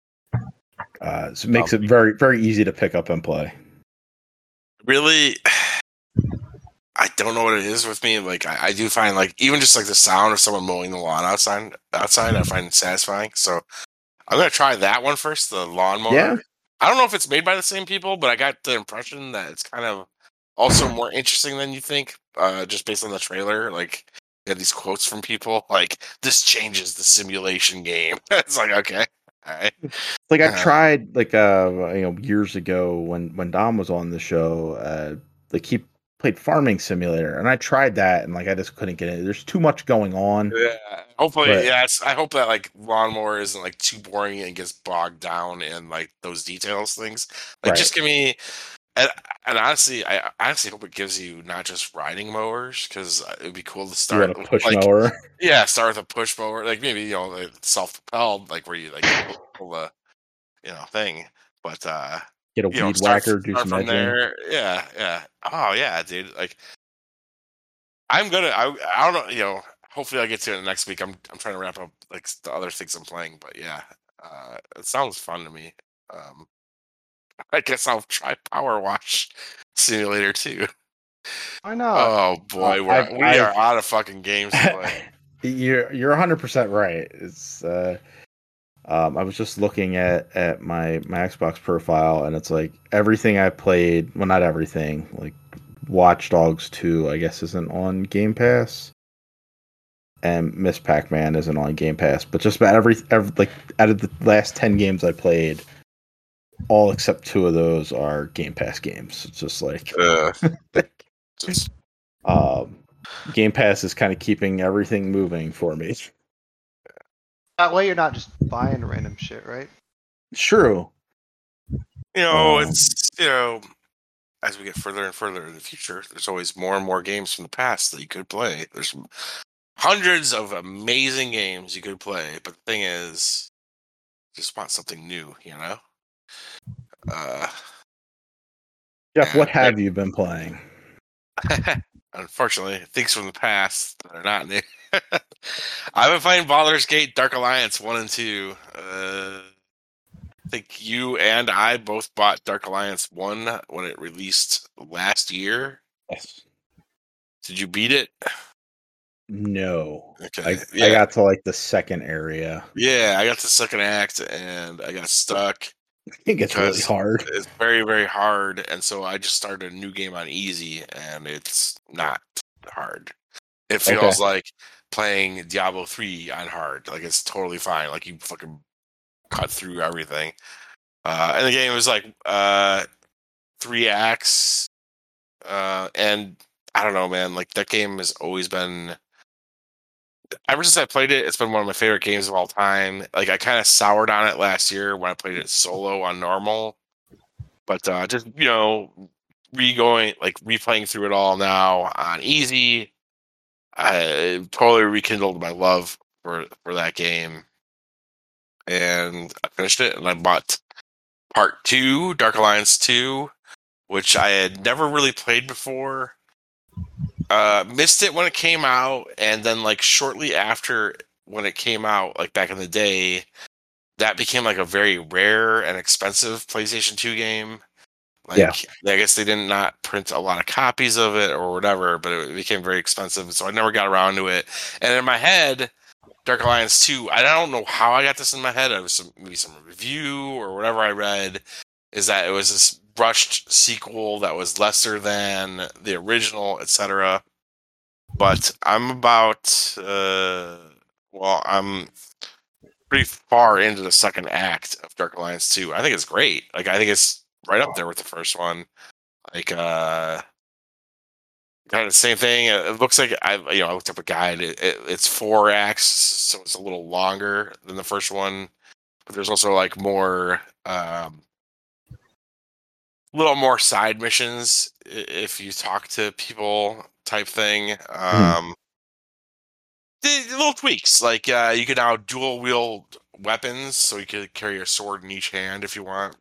Uh, so it makes Um, it very very easy to pick up and play. Really, I don't know what it is with me. Like I, I do find like even just like the sound of someone mowing the lawn outside outside, I find it satisfying. So I'm gonna try that one first, the lawnmower. Yeah. I don't know if it's made by the same people, but I got the impression that it's kind of also more interesting than you think, uh, just based on the trailer. Like, you had these quotes from people, like, this changes the simulation game. It's like, okay. All right. Like I Uh, tried like uh you know years ago when when Dom was on the show, uh like he played Farming Simulator, and I tried that, and like I just couldn't get it. There's too much going on. yeah. Hopefully, But- yeah. It's, I hope that, like, lawnmower isn't, like, too boring and gets bogged down in, like, those details things. Like, Right. just give me... And, and honestly, I honestly hope it gives you not just riding mowers, because it would be cool to You start want a push like, mower? yeah, start with a push mower, like maybe you know like self-propelled, like where you like pull the you know thing, but uh, Get a you know weed start, whacker, do start some from edging. there. Yeah, yeah. Oh yeah, dude. Like I'm gonna. I I don't know. You know, hopefully I get to it next week. I'm I'm trying to wrap up like the other things I'm playing, but yeah, uh, it sounds fun to me. Um, I guess I'll try Power Wash Simulator too. Why not? Oh boy, Uh, we're, I've- we I've- are out of fucking games to play. You're you're one hundred percent right. It's uh, um, I was just looking at at my my Xbox profile, and it's like everything I played. Well, not everything. Like Watch Dogs two, I guess, isn't on Game Pass, and Miss Pac-Man isn't on Game Pass. But just about every, every like out of the last ten games I played, all except two of those are Game Pass games. It's just like Uh, just, um, Game Pass is kind of keeping everything moving for me. That way you're not just buying random shit, right? True. you know, Um, it's you know, as we get further and further in the future, there's always more and more games from the past that you could play. There's hundreds of amazing games you could play, but the thing is, you just want something new, you know. Uh, Jeff, Yeah, what have you been playing? unfortunately, things from the past that are not new. I've been playing Baldur's Gate Dark Alliance one and two. Uh, I think you and I both bought Dark Alliance one when it released last year. Yes. Did you beat it? No. Okay. I, yeah. I got to like the second area. yeah, I got to the second act and I got stuck. I think it's really Because hard. It's very, very hard, and so I just started a new game on easy, and it's not hard. It feels Okay. like playing Diablo three on hard. Like, it's totally fine. Like, you fucking cut through everything. Uh, and the game was like uh, three acts, uh, and I don't know, man. Like, that game has always been... Ever since I played it, it's been one of my favorite games of all time. Like, I kind of soured on it last year when I played it solo on normal. But uh, just, you know, re-going, like, replaying through it all now on easy, I totally rekindled my love for, for that game. And I finished it, and I bought Part two, Dark Alliance two, which I had never really played before. Uh, missed it when it came out, and then like shortly after when it came out, like back in the day, that became like a very rare and expensive PlayStation two game. Like, Yeah. I guess they did not print a lot of copies of it or whatever, but it became very expensive, so I never got around to it. And in my head, Dark Alliance two, I don't know how I got this in my head. It was some, maybe some review or whatever I read, is that it was this rushed sequel that was lesser than the original, et cetera. But I'm about, uh, well, I'm pretty far into the second act of Dark Alliance two. I think it's great. Like, I think it's right up there with the first one. Like, uh, kind of the same thing. It looks like I, you know, I looked up a guide. It, it, it's four acts, so it's a little longer than the first one. But there's also like more um, little more side missions if you talk to people type thing. Mhm. Um, the, the little tweaks, like uh, you can now dual wield weapons, so you could carry a sword in each hand if you want.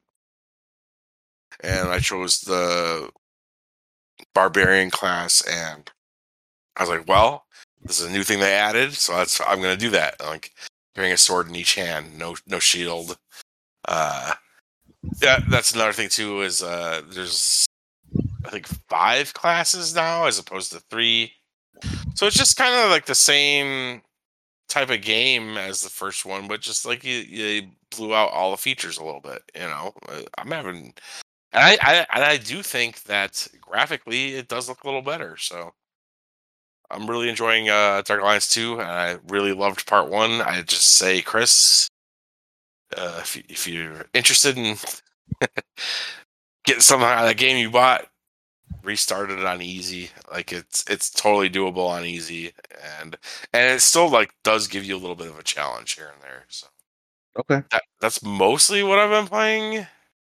And I chose the barbarian class, and I was like, well, this is a new thing they added, so that's I'm gonna do that. Like carrying a sword in each hand, no no shield. Uh, yeah, that's another thing too. Is uh, there's I think five classes now as opposed to three, so it's just kind of like the same type of game as the first one, but just like you, you blew out all the features a little bit. You know, I'm having, and I, I and I do think that graphically it does look a little better. So I'm really enjoying uh, Dark Alliance two, and I really loved part one. I just say, Chris, uh, if you, if you're interested in getting something out of that game you bought, restarted it on easy. Like it's it's totally doable on easy, and and it still like does give you a little bit of a challenge here and there. So Okay. that, that's mostly what I've been playing.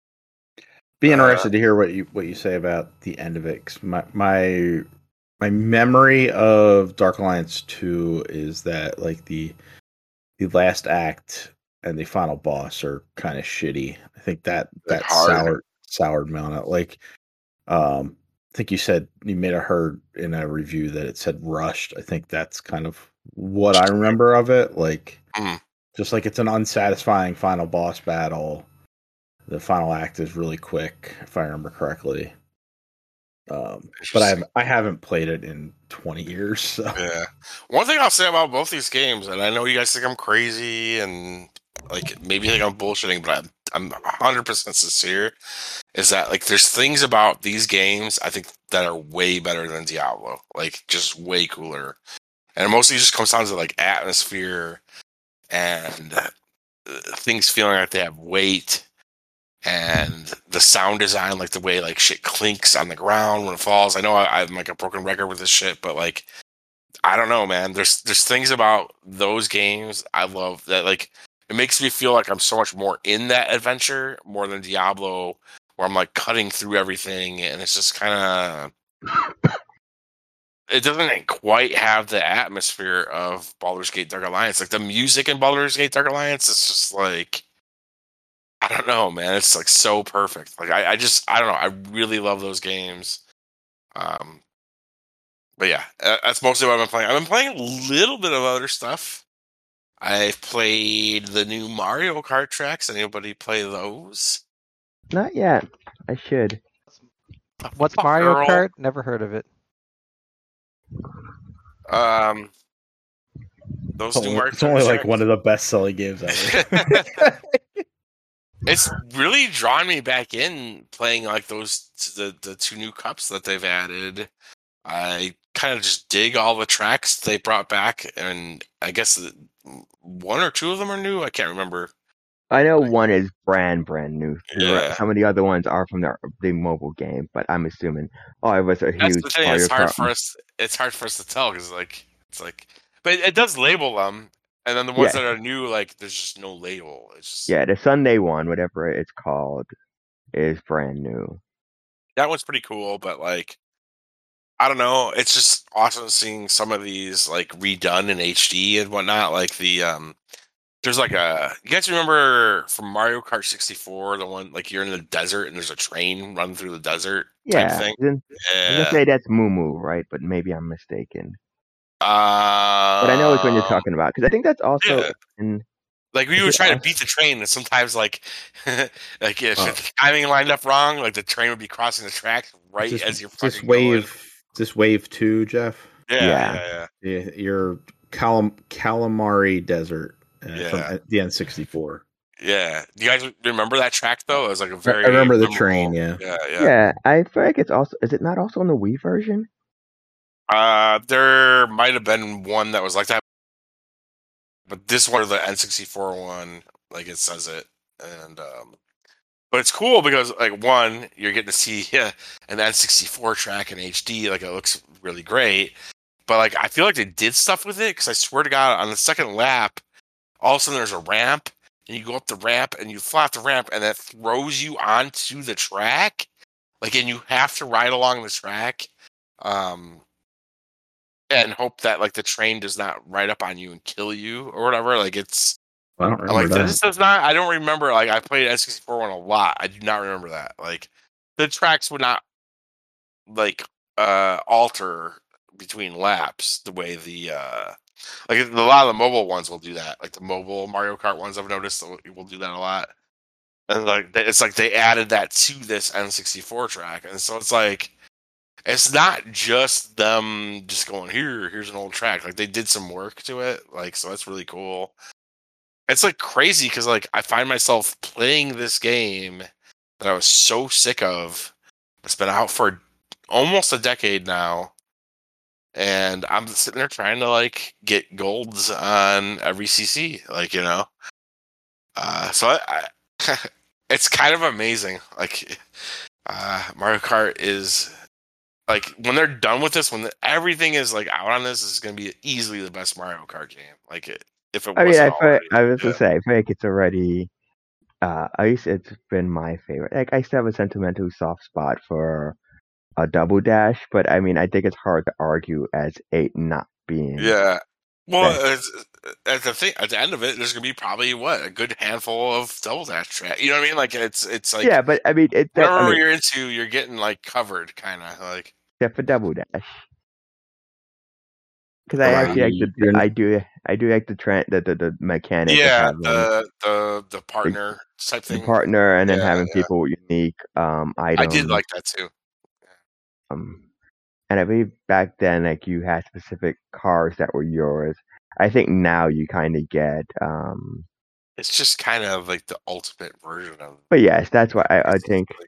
Be Uh, interested to hear what you what you say about the end of it. 'Cause my my my memory of Dark Alliance two is that like the the last act and the final boss are kind of shitty. I think that Like that hard. soured soured me on it. Like, um, I think you said you may have heard in a review that it said rushed. I think that's kind of what I remember of it. Like, Mm. just like it's an unsatisfying final boss battle. The final act is really quick, if I remember correctly. Um, but I haven't, I haven't played it in twenty years. So. Yeah. One thing I'll say about both these games, and I know you guys think I'm crazy and like maybe think I'm bullshitting, but I'm I'm one hundred percent sincere, is that like there's things about these games I think that are way better than Diablo, like just way cooler, and it mostly just comes down to like atmosphere and uh, things feeling like they have weight. And the sound design, like the way like shit clinks on the ground when it falls. I know I, I'm like a broken record with this shit, but like I don't know, man. There's there's things about those games I love that like it makes me feel like I'm so much more in that adventure more than Diablo, where I'm like cutting through everything, and it's just kind of it doesn't quite have the atmosphere of Baldur's Gate Dark Alliance. Like the music in Baldur's Gate Dark Alliance is just like. I don't know, man. It's like so perfect. Like I, I just, I don't know. I really love those games. Um, but yeah, uh, that's mostly what I've been playing. I've been playing a little bit of other stuff. I've played the new Mario Kart tracks. Anybody play those? Not yet. I should. What's Fuck, Mario girl. Kart? Never heard of it. Um, those It's new only, Mario it's Kart only like tracks- one of the best selling games ever. It's really drawn me back in playing like those the the two new cups that they've added. I kind of just dig all the tracks they brought back, and I guess the, one or two of them are new. I can't remember. I know one is brand brand new. The re- Yeah. Some of the other ones are from the the mobile game, but I'm assuming all of us are That's huge the thing. Mario It's hard Kart. for us. It's hard for us to tell because like it's like, but it does label them, and then the ones Yeah. that are new, like there's just no label. It's just Yeah, the Sunday one, whatever it's called, is brand new. that one's pretty cool, but like I don't know. It's just awesome seeing some of these like redone in H D and whatnot. Like the um, there's like a you guys remember from Mario Kart sixty-four, the one like you're in the desert and there's a train running through the desert type Yeah, thing. then, I was Yeah. gonna say that's Moo Moo, right? But maybe I'm mistaken. Uh, But I know which one you're talking about because I think that's also yeah. in. Like we Is would it try to us? beat the train, and sometimes like, like if Oh. the timing lined up wrong, like the train would be crossing the tracks right This, as you're this fucking wave, this wave two, Jeff. going. Yeah, Yeah. yeah, yeah. Yeah, your Calam- Calamari Desert uh, Yeah. from the N sixty-four. Yeah. Do you guys remember that track though? It was like a I very. remember the memorable- train. Yeah. Yeah, Yeah. yeah. I feel like it's also. Is it not also on the Wii version? Uh, there might have been one that was like that, but this one, the N sixty-four one, like it says it, and um, but it's cool because like one, you're getting to see yeah, an N sixty-four track in H D, like it looks really great. But like I feel like they did stuff with it because I swear to God, on the second lap, all of a sudden there's a ramp, and you go up the ramp and you fly off the ramp, and that throws you onto the track. Like, and you have to ride along the track, um, and hope that like the train does not ride up on you and kill you or whatever. Like it's I don't I'm remember like that. this does not. I don't remember. Like I played N sixty-four one a lot. I do not remember that. Like the tracks would not like uh alter between laps the way the uh like a lot of the mobile ones will do that. Like the mobile Mario Kart ones, I've noticed will do that a lot. And like it's like they added that to this N sixty-four track, and so it's like it's not just them just going here. Here's an old track. Like they did some work to it. Like so that's really cool. It's like crazy because like I find myself playing this game that I was so sick of. It's been out for almost a decade now, and I'm sitting there trying to like get golds on every C C, like you know. Uh, so I, I it's kind of amazing. Like uh, Mario Kart is like when they're done with this, when the, everything is like out on this, this is going to be easily the best Mario Kart game. Like it, if it I mean, wasn't I feel, already. I was Yeah. to say, I feel like it's already. Uh, at least it's been my favorite. Like I still have a sentimental soft spot for a Double Dash, but I mean, I think it's hard to argue as eight not being Yeah. best. Well, it's, at the thing at the end of it, there's gonna be probably what a good handful of double dash track. You know what I mean? Like it's it's like Yeah, but I mean, it. That, I whatever mean, you're into, you're getting like covered, kind of like. except for Double Dash, because I Right. actually like the. You're- I do. I do like the trend. The, the the mechanic of Yeah, having the the the the, partner type the thing. partner and then Yeah, having yeah. people with unique um I items. did like that too. Um, and I believe back then, like you had specific cars that were yours. I think now you kind of get. um It's just kind of like the ultimate version of. But yes, that's why I, I think. Like,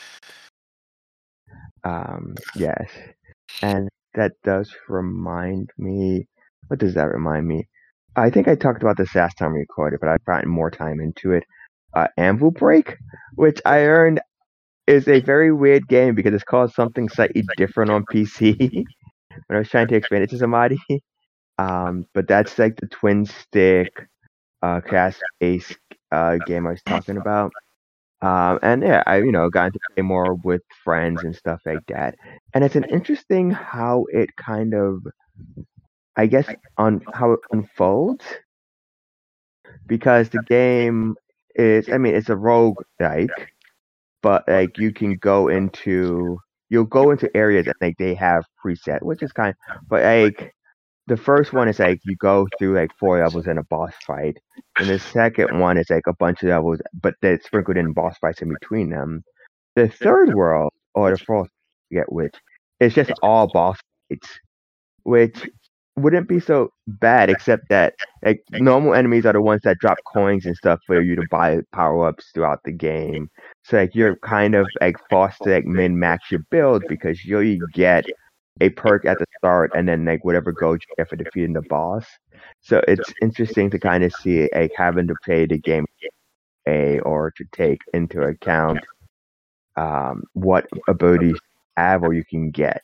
Um, yes, and that does remind me. What does that remind me? I think I talked about this last time we recorded, but I've gotten more time into it. Uh, Anvil Break, which I earned, is a very weird game because it's called something slightly different on P C. When I was trying to explain it to somebody, um, but that's like the twin stick, uh, cast based uh game I was talking about. Um, and yeah, I you know got to play more with friends and stuff like that. And it's an interesting how it kind of, I guess, on how it unfolds because the game is, I mean, it's a rogue like, but like you can go into, you'll go into areas that like they have preset, which is kind of, but like the first one is like you go through like four levels in a boss fight, and the second one is like a bunch of levels, but they're sprinkled in boss fights in between them. The third world, or the fourth, I forget which, it's just all boss fights, which wouldn't be so bad, except that like normal enemies are the ones that drop coins and stuff for you to buy power ups throughout the game. So like you're kind of like forced to like min max your build because you only get a perk at the start and then like whatever goes you get for defeating the boss. So it's interesting to kind of see like having to play the game a or to take into account um, what abilities you have or you can get.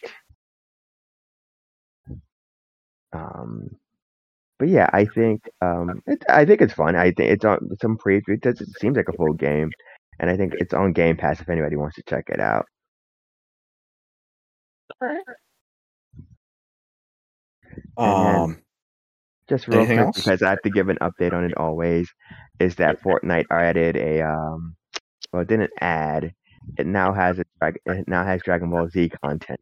Um, but yeah, I think um, it, I think it's fun. I think it's on some preview. It, does, it seems like a full game, and I think it's on Game Pass if anybody wants to check it out. And then, Um, just real anything quick, else? because I have to give an update on it always, is that Fortnite added a um, well, it didn't add. It now has a drag- it now has Dragon Ball Z content.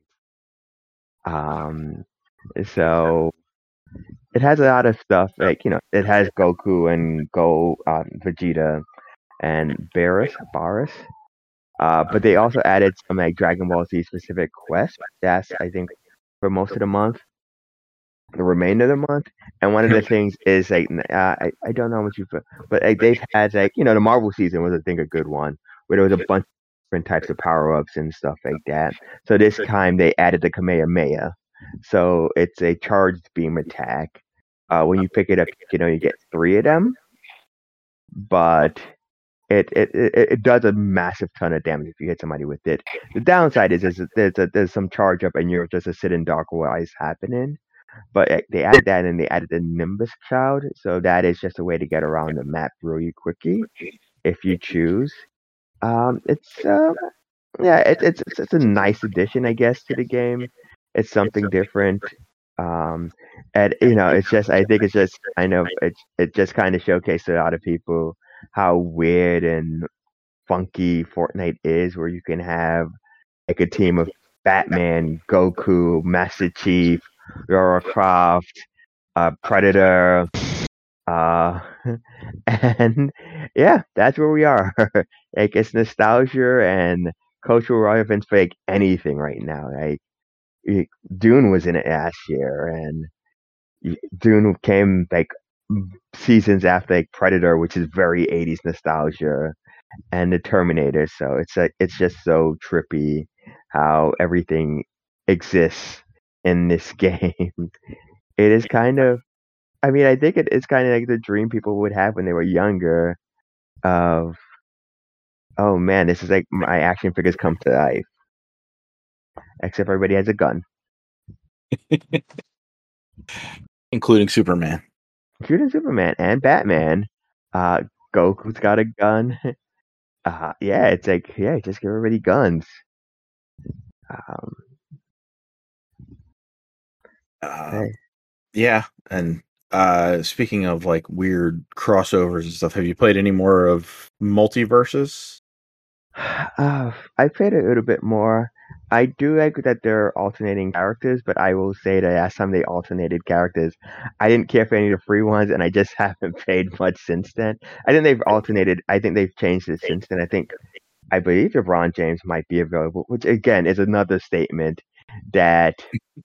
Um, so it has a lot of stuff like you know it has Goku and Go um, Vegeta and Barris Barris. Uh, but they also added some like Dragon Ball Z specific quests. That's I think for most of the month, the remainder of the month. And one of the things is like uh, I I don't know how much you feel, but like, they've had like you know the Marvel season was I think a good one where there was a bunch of different types of power ups and stuff like that. So this time they added the Kamehameha. So it's a charged beam attack. Uh, when you pick it up, you know you get three of them, but it, it it it does a massive ton of damage if you hit somebody with it. The downside is, is there's a, there's some charge up and you're just a sit in dark while it's happening. But it, they added that and they added the Nimbus Cloud, so that is just a way to get around the map really quickly if you choose. Um, it's uh, yeah, it, it's it's it's a nice addition, I guess, to the game. It's something different. Um, and you know, it's just I think it's just I know it it just kind of showcased to a lot of people how weird and funky Fortnite is, where you can have like a team of Batman, Goku, Master Chief, Lara Croft, uh, Predator, uh, and yeah, that's where we are. Like it's nostalgia and cultural relevance for like anything right now. Like y- Dune was in it last year, and y- Dune came like seasons after like Predator, which is very eighties nostalgia, and the Terminator. So it's like it's just so trippy how everything exists in this game. It is kind of I mean, I think it is kind of like the dream people would have when they were younger of, oh man, this is like my action figures come to life. Except everybody has a gun. including Superman. Including Superman and Batman. Uh, Goku's got a gun. Uh, yeah, it's like, yeah, just give everybody guns. Um, Uh, hey. yeah, and uh, speaking of like weird crossovers and stuff, have you played any more of Multiverses? Uh, I played a little bit more. I do like that they're alternating characters, but I will say that last time they alternated characters, I didn't care for any of the free ones, and I just haven't played much since then. I think they've alternated. I think they've changed it since then. I think I believe LeBron James might be available, which again is another statement that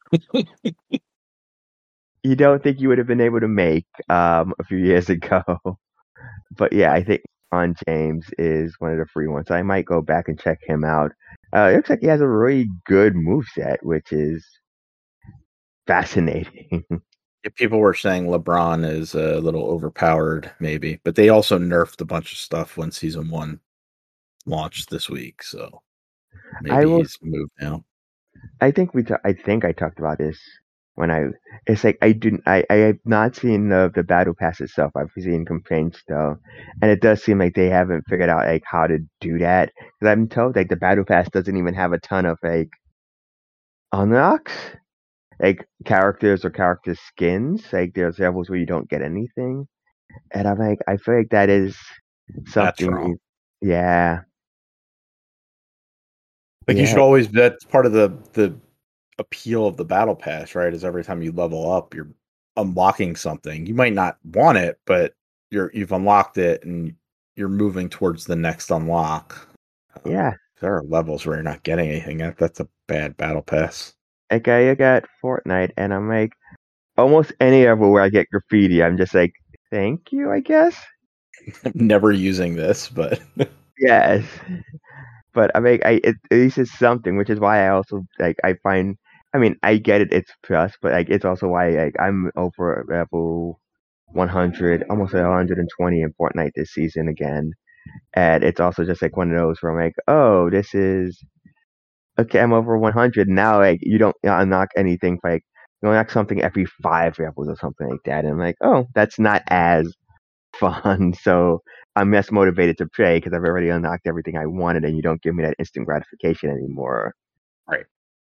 you don't think you would have been able to make um, a few years ago. But yeah, I think LeBron James is one of the free ones. So I might go back and check him out. Uh, it looks like he has a really good moveset, which is fascinating. Yeah, people were saying LeBron is a little overpowered, maybe, but they also nerfed a bunch of stuff when season one launched this week, so I maybe will. he's moved now. I think we. Ta- I think I talked about this when I. It's like I didn't. I. I have not seen the the battle pass itself. I've seen complaints though, and it does seem like they haven't figured out like how to do that. Because I'm told like the battle pass doesn't even have a ton of like unlocks, like characters or character skins. Like there's levels where you don't get anything, and I'm like, I feel like that is That's something. wrong. Yeah. Like you should Yeah. always. That's part of the the appeal of the battle pass, right? Is every time you level up, you're unlocking something. You might not want it, but you're you've unlocked it, and you're moving towards the next unlock. Um, Yeah. there are levels where you're not getting anything. That that's a bad battle pass. Like I look at Fortnite, and I'm like, almost any level where I get graffiti, I'm just like, thank you, I guess. I'm never using this, but Yes. But I mean, I it, at least it's something, which is why I also like I find. I mean, I get it; it's plus, but like it's also why like I'm over level one hundred, almost one hundred twenty in Fortnite this season again, and it's also just like one of those where I'm like, oh, this is okay. I'm over one hundred now. Like you don't unlock anything for like you unlock something every five levels or something like that, and I'm like, oh, that's not as fun. So I'm less motivated to play because I've already unlocked everything I wanted, and you don't give me that instant gratification anymore. right.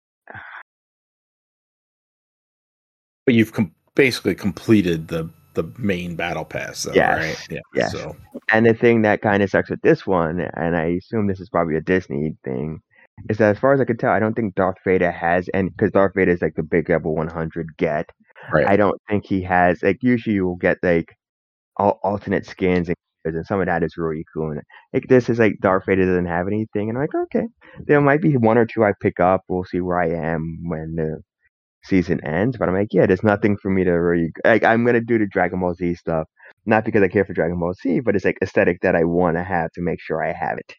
But you've com- basically completed the the main battle pass, though, Yes, right? Yeah. yes. So And the thing that kind of sucks with this one, and I assume this is probably a Disney thing, is that as far as I can tell, I don't think Darth Vader has, and because Darth Vader is like the big level one hundred get, right. I don't think he has. Like usually, you will get like all alternate skins and and some of that is really cool. And like this is like Darth Vader doesn't have anything, and I'm like, okay, there might be one or two I pick up. We'll see where I am when the season ends. But I'm like, yeah, there's nothing for me to really like. I'm gonna do the Dragon Ball Z stuff, not because I care for Dragon Ball Z, but it's like aesthetic that I want to have to make sure I have it.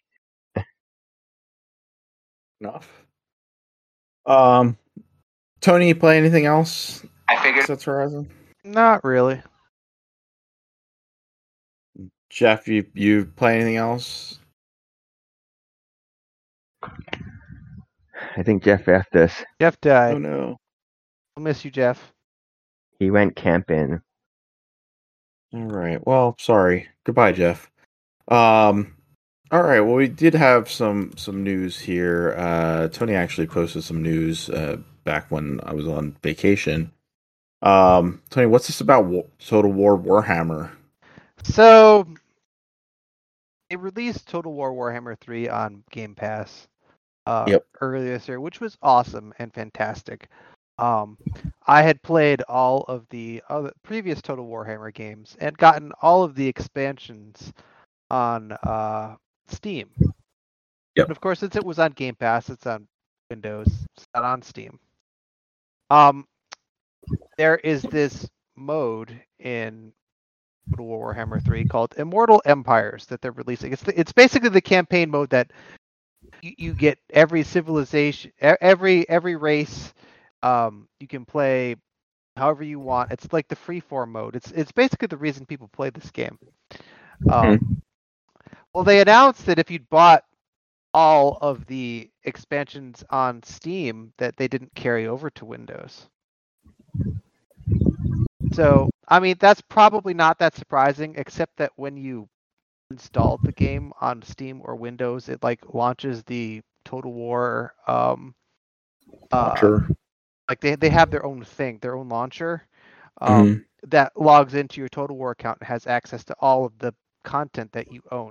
Enough. Um, Tony, you play anything else? I figured. That's Horizon. Not really. Jeff, you you play anything else? I think Jeff left us. Jeff died. Oh no. I'll miss you, Jeff. He went camping. All right. Well, sorry. Goodbye, Jeff. Um, All right. Well, we did have some some news here. Uh, Tony actually posted some news uh, back when I was on vacation. Um, Tony, what's this about Wa- Total War Warhammer? So they released Total War Warhammer three on Game Pass uh, Yep. earlier this year, which was awesome and fantastic. Um, I had played all of the other previous Total Warhammer games and gotten all of the expansions on uh, Steam. Yep. But of course, since it was on Game Pass, it's on Windows, it's not on Steam. Um, there is this mode in Total War Warhammer three called Immortal Empires that they're releasing. It's the, it's basically the campaign mode that you, you get every civilization, e- every every race. Um, you can play however you want. It's like the freeform mode. It's it's basically the reason people play this game. Um, well, they announced that if you'd bought all of the expansions on Steam, that they didn't carry over to Windows. So, I mean, that's probably not that surprising, except that when you installed the game on Steam or Windows, it like launches the Total War um uh Launcher. like they, they have their own thing, their own launcher um Mhm. that logs into your Total War account and has access to all of the content that you own.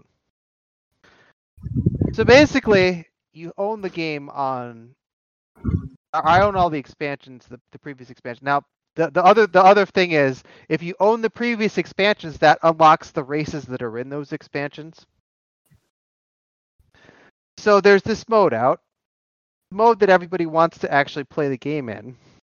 So basically, you own the game on I own all the expansions, the, the previous expansion. Now the, the other the other thing is if you own the previous expansions, that unlocks the races that are in those expansions. So there's this mode out, mode that everybody wants to actually play the game in.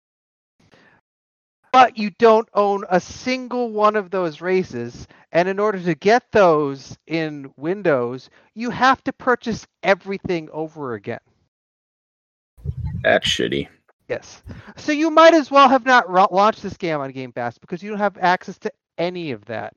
But you don't own a single one of those races, and in order to get those in Windows, you have to purchase everything over again. That's shitty. Yes. So you might as well have not ra- launched this game on Game Pass because you don't have access to any of that.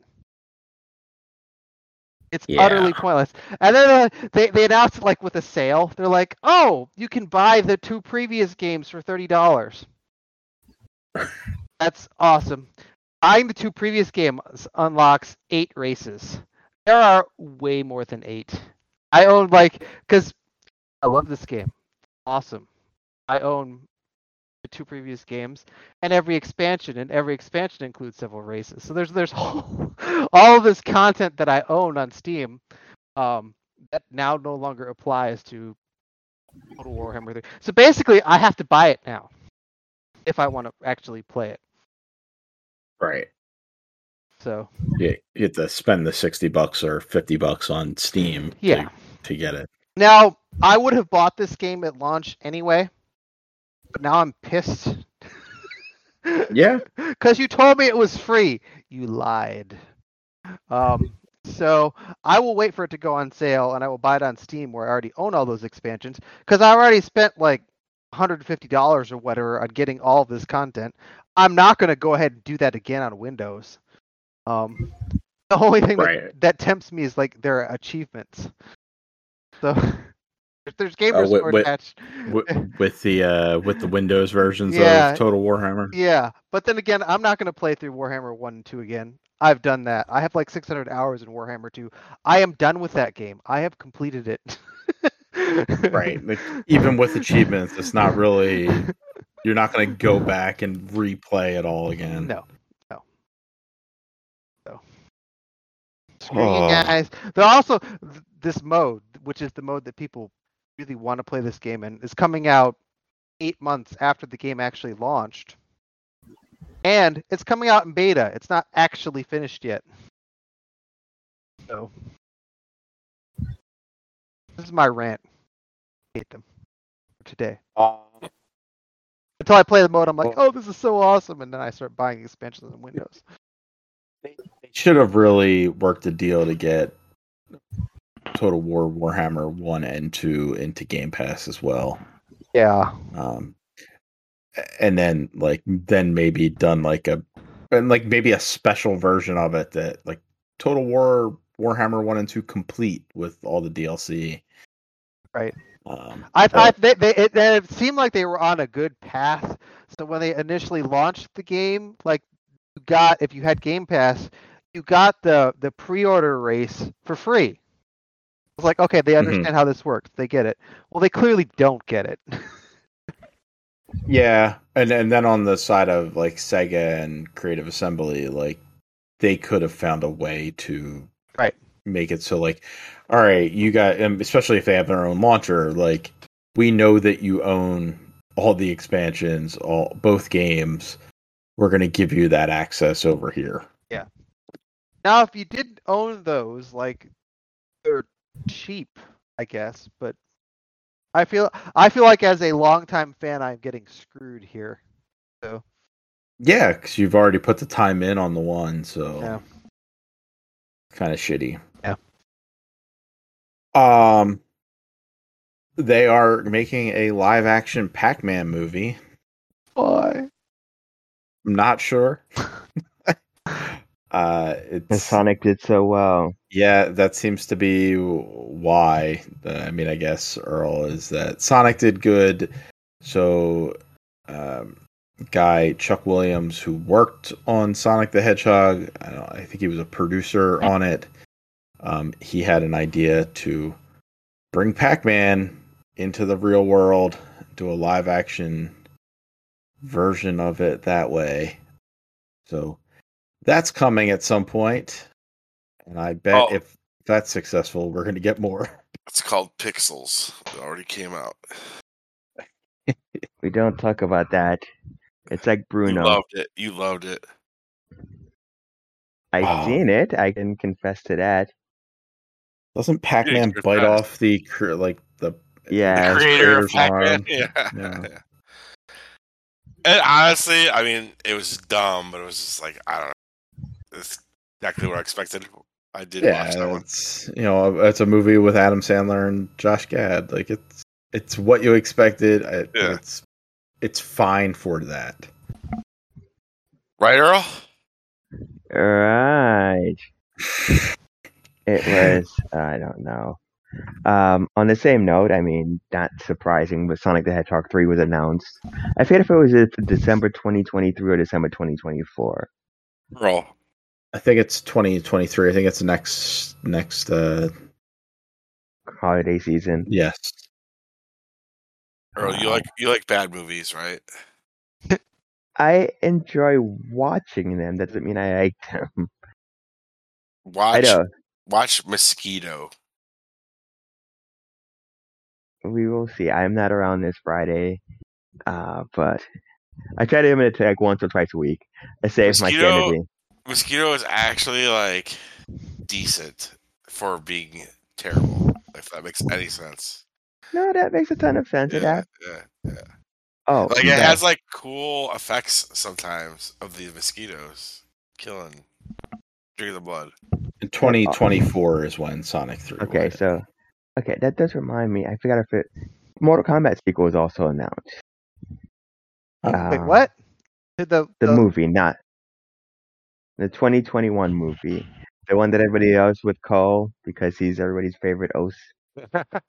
It's Yeah. utterly pointless. And then uh, they, they announced it like with a sale. They're like, oh, you can buy the two previous games for thirty dollars. That's awesome. Buying the two previous games unlocks eight races. There are way more than eight. I own like, because I love this game. Awesome. I own the two previous games and every expansion, and every expansion includes several races. So there's there's all, all of this content that I own on Steam um, that now no longer applies to Total Warhammer three. So basically, I have to buy it now if I want to actually play it. Right. So Yeah, you have to spend the sixty bucks or fifty bucks on Steam yeah. to, to get it. Now, I would have bought this game at launch anyway, but now I'm pissed. Yeah. Because you told me it was free. You lied. Um, so I will wait for it to go on sale, and I will buy it on Steam where I already own all those expansions, because I already spent like one hundred fifty dollars or whatever on getting all of this content. I'm not going to go ahead and do that again on Windows. Um, the only thing Right. that, that tempts me is like their achievements. So if there's gamer Uh, with- score with- attached. with, with the uh, with the Windows versions Yeah. of Total Warhammer. Yeah, but then again, I'm not going to play through Warhammer one and two again. I've done that. I have like six hundred hours in Warhammer two. I am done with that game. I have completed it. Right. Like, even with achievements, it's not really. You're not going to go back and replay it all again. No, no. So, screw Oh. you guys. There also th- this mode, which is the mode that people really want to play this game in, is coming out eight months after the game actually launched. And it's coming out in beta. It's not actually finished yet. So, this is my rant. I hate them for today. Uh, Until I play the mode, I'm like, oh, this is so awesome. And then I start buying expansions on Windows. they should have really worked a deal to get Total War Warhammer one and two into Game Pass as well. Yeah. Um, and then like then maybe done like a and like maybe a special version of it that like Total War Warhammer one and two complete with all the D L C. Right. Um, I, but- I they, they, it, it seemed like they were on a good path. So when they initially launched the game, like you got if you had Game Pass, you got the the pre-order race for free. was like, okay, they Mhm. understand how this works. They get it. Well, they clearly don't get it. Yeah, and and then on the side of like Sega and Creative Assembly, like they could have found a way to Right. make it so like, all right, you got, and especially if they have their own launcher, like we know that you own all the expansions, all both games. We're going to give you that access over here. Now, if you didn't own those, like they're cheap, I guess. But I feel I feel like as a longtime fan, I'm getting screwed here. So Yeah, because you've already put the time in on the one, so yeah, kind of shitty. Yeah. Um, they are making a live action Pac-Man movie. why? I'm not sure. uh, And it's Sonic did so well. yeah, that seems to be why. Uh, I mean, I guess Earl is that Sonic did good, so um, guy Chuck Williams, who worked on Sonic the Hedgehog, I, don't, I think he was a producer on it. Um, he had an idea to bring Pac-Man into the real world, do a live action version of it that way. So that's coming at some point, and I bet Oh. if that's successful, we're going to get more. It's called Pixels. It already came out. We don't talk about that. It's like You Bruno. loved it. You loved it. I've Wow. seen it. I can confess to that. Doesn't Pac-Man Yeah, bite fast. off the cr- like the Yeah. The his creator of creator's Pac-Man. arm? Yeah. Yeah. yeah. And honestly, I mean, it was dumb, but it was just like, I don't know. It's exactly what I expected. I did watch that Yeah, one. it's you know it's a movie with Adam Sandler and Josh Gad. Like it's it's what you expected. I think Yeah. it's it's fine for that. Right, Earl? Right. It was, I don't know. Um, on the same note, I mean, not surprising, but Sonic the Hedgehog three was announced. I forget if it was uh, December twenty twenty-three or December twenty twenty-four. Earl. I think it's twenty twenty-three. I think it's next next. uh Holiday season. Yes. Earl, you Wow. like you like bad movies, right? I enjoy watching them. That doesn't mean I like them. I Watch know. watch Mosquito. We will see. I'm not around this Friday, uh, but I try to limit it to like once or twice a week. I save my Mosquito- sanity. Mosquito is actually like decent for being terrible, if that makes any sense. No, that makes a ton of sense. It Yeah, has- yeah, yeah. Oh, Like it yeah. has like cool effects sometimes of the mosquitoes killing, drinking the blood. In twenty twenty-four is when Sonic three. Okay, went. so okay, that does remind me. I forgot if it Mortal Kombat sequel was also announced. Oh, Wait, Um, what? The The movie, not the twenty twenty-one movie, the one that everybody loves with Cole because he's everybody's favorite O C.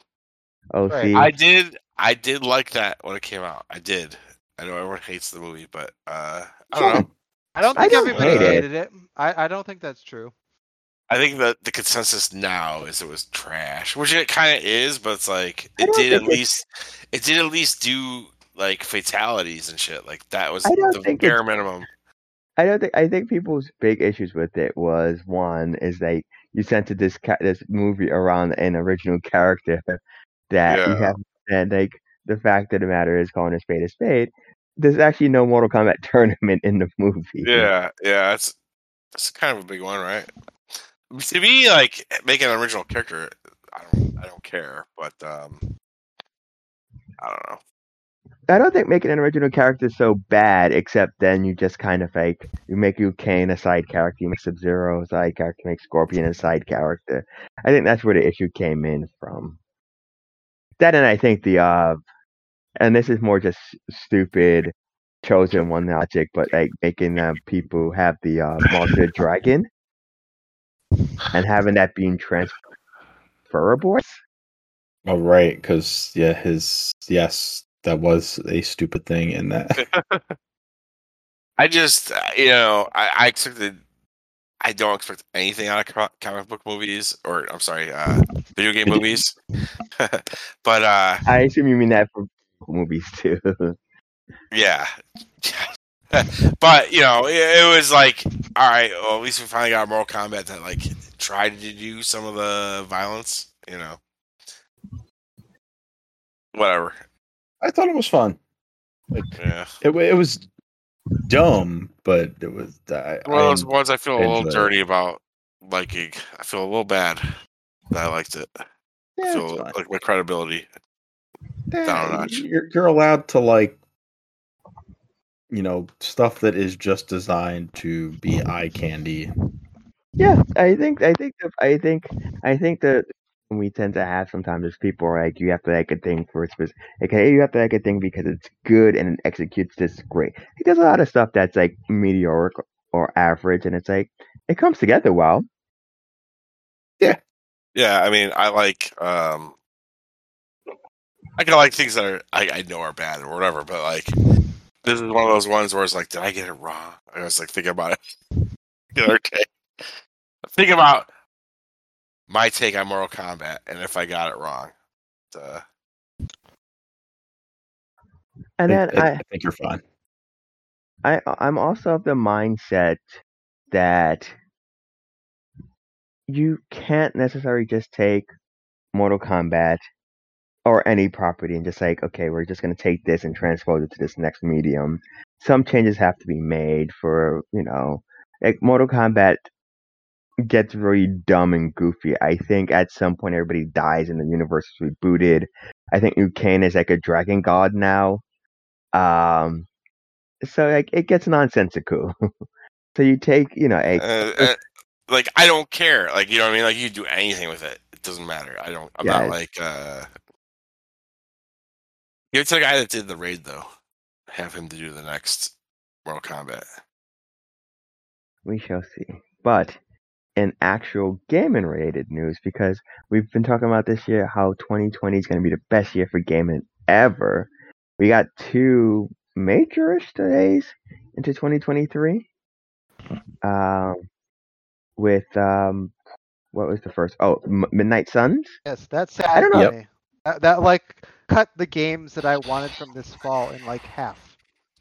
O C. Right. I did, I did like that when it came out. I did. I know everyone hates the movie, but uh, I don't know. I don't I think don't everybody hate it. hated it. I, I don't think that's true. I think that the consensus now is it was trash, which it kind of is, but it's like I it don't did at think it's- least it did at least do like fatalities and shit. Like that was I don't the think bare it's- minimum. I don't think I think people's big issues with it was one is like you centered this ca- this movie around an original character that you Yeah. have, and like the fact of the matter is, calling a spade a spade. There's actually no Mortal Kombat tournament in the movie. Yeah, yeah, that's that's kind of a big one, right? To me, like making an original character, I don't, I don't care, but um, I don't know. I don't think making an original character is so bad, except then you just kind of like you make Liu Kang a side character, you make Sub Zero a side character, you make Scorpion a side character. I think that's where the issue came in from. That, and I think the uh, and this is more just stupid chosen one logic, but like making uh, people have the uh, Monster Dragon and having that being transferable. Oh right, because yeah, his yes, that was a stupid thing in that. I just, uh, you know, I, I expected I don't expect anything out of co- comic book movies, or I'm sorry, uh, video game movies. But uh, I assume you mean that for movies too. yeah. But you know, it, it was like, all right. Well, at least we finally got Mortal Kombat that like tried to do some of the violence. You know, whatever. I thought it was fun. Like Yeah. it, wa- it was dumb, but it was. I, One of those I ones I feel a little enjoyed it. dirty about liking. I feel a little bad that I liked it. I Yeah, it's feel fine. like my credibility down a Yeah, notch. you're you're allowed to like, you know, stuff that is just designed to be eye candy. Yeah, I think I think the, I think I think that we tend to have sometimes is people are like you have to like a thing for a specific. Like, hey, you have to like a thing because it's good and it executes this great. He does a lot of stuff that's like mediocre or average, and it's like it comes together well. Yeah, I mean, I like um, I can like things that are I, I know are bad or whatever, but like this is one of those ones where it's like, did I get it wrong? I was like thinking about it the other day. Think about my take on Mortal Kombat and if I got it wrong. Uh, And I, then I, I, I think you're fine. I I'm also of the mindset that you can't necessarily just take Mortal Kombat or any property and just like, okay, we're just gonna take this and transpose it to this next medium. Some changes have to be made for, you know, like Mortal Kombat gets really dumb and goofy. I think at some point everybody dies and the universe is rebooted. I think Liu Kang is like a dragon god now. Um, so like it gets nonsensical. So you take, you know, a uh, uh, like I don't care. Like, you know what I mean? Like you do anything with it. It doesn't matter. I don't I'm Yeah. not like uh give it to the guy that did the raid though. Have him to do the next Mortal Kombat. We shall see. But in actual gaming related news, because we've been talking about this year how twenty twenty is going to be the best year for gaming ever. We got two major-ish days into twenty twenty-three. Um, with um, what was the first? Oh, M- Midnight Suns. Yes, that's I sad don't to know. me. That, that like cut the games that I wanted from this fall in like half.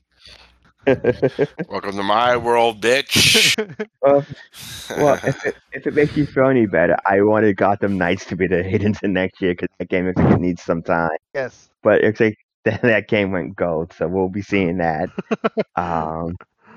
Welcome to my world, bitch. well, well, if it if it makes you feel any better, I wanted Gotham Knights to be the hit into next year because that game looks like it needs some time. Yes. But it's like that, that game went gold, so we'll be seeing that. um,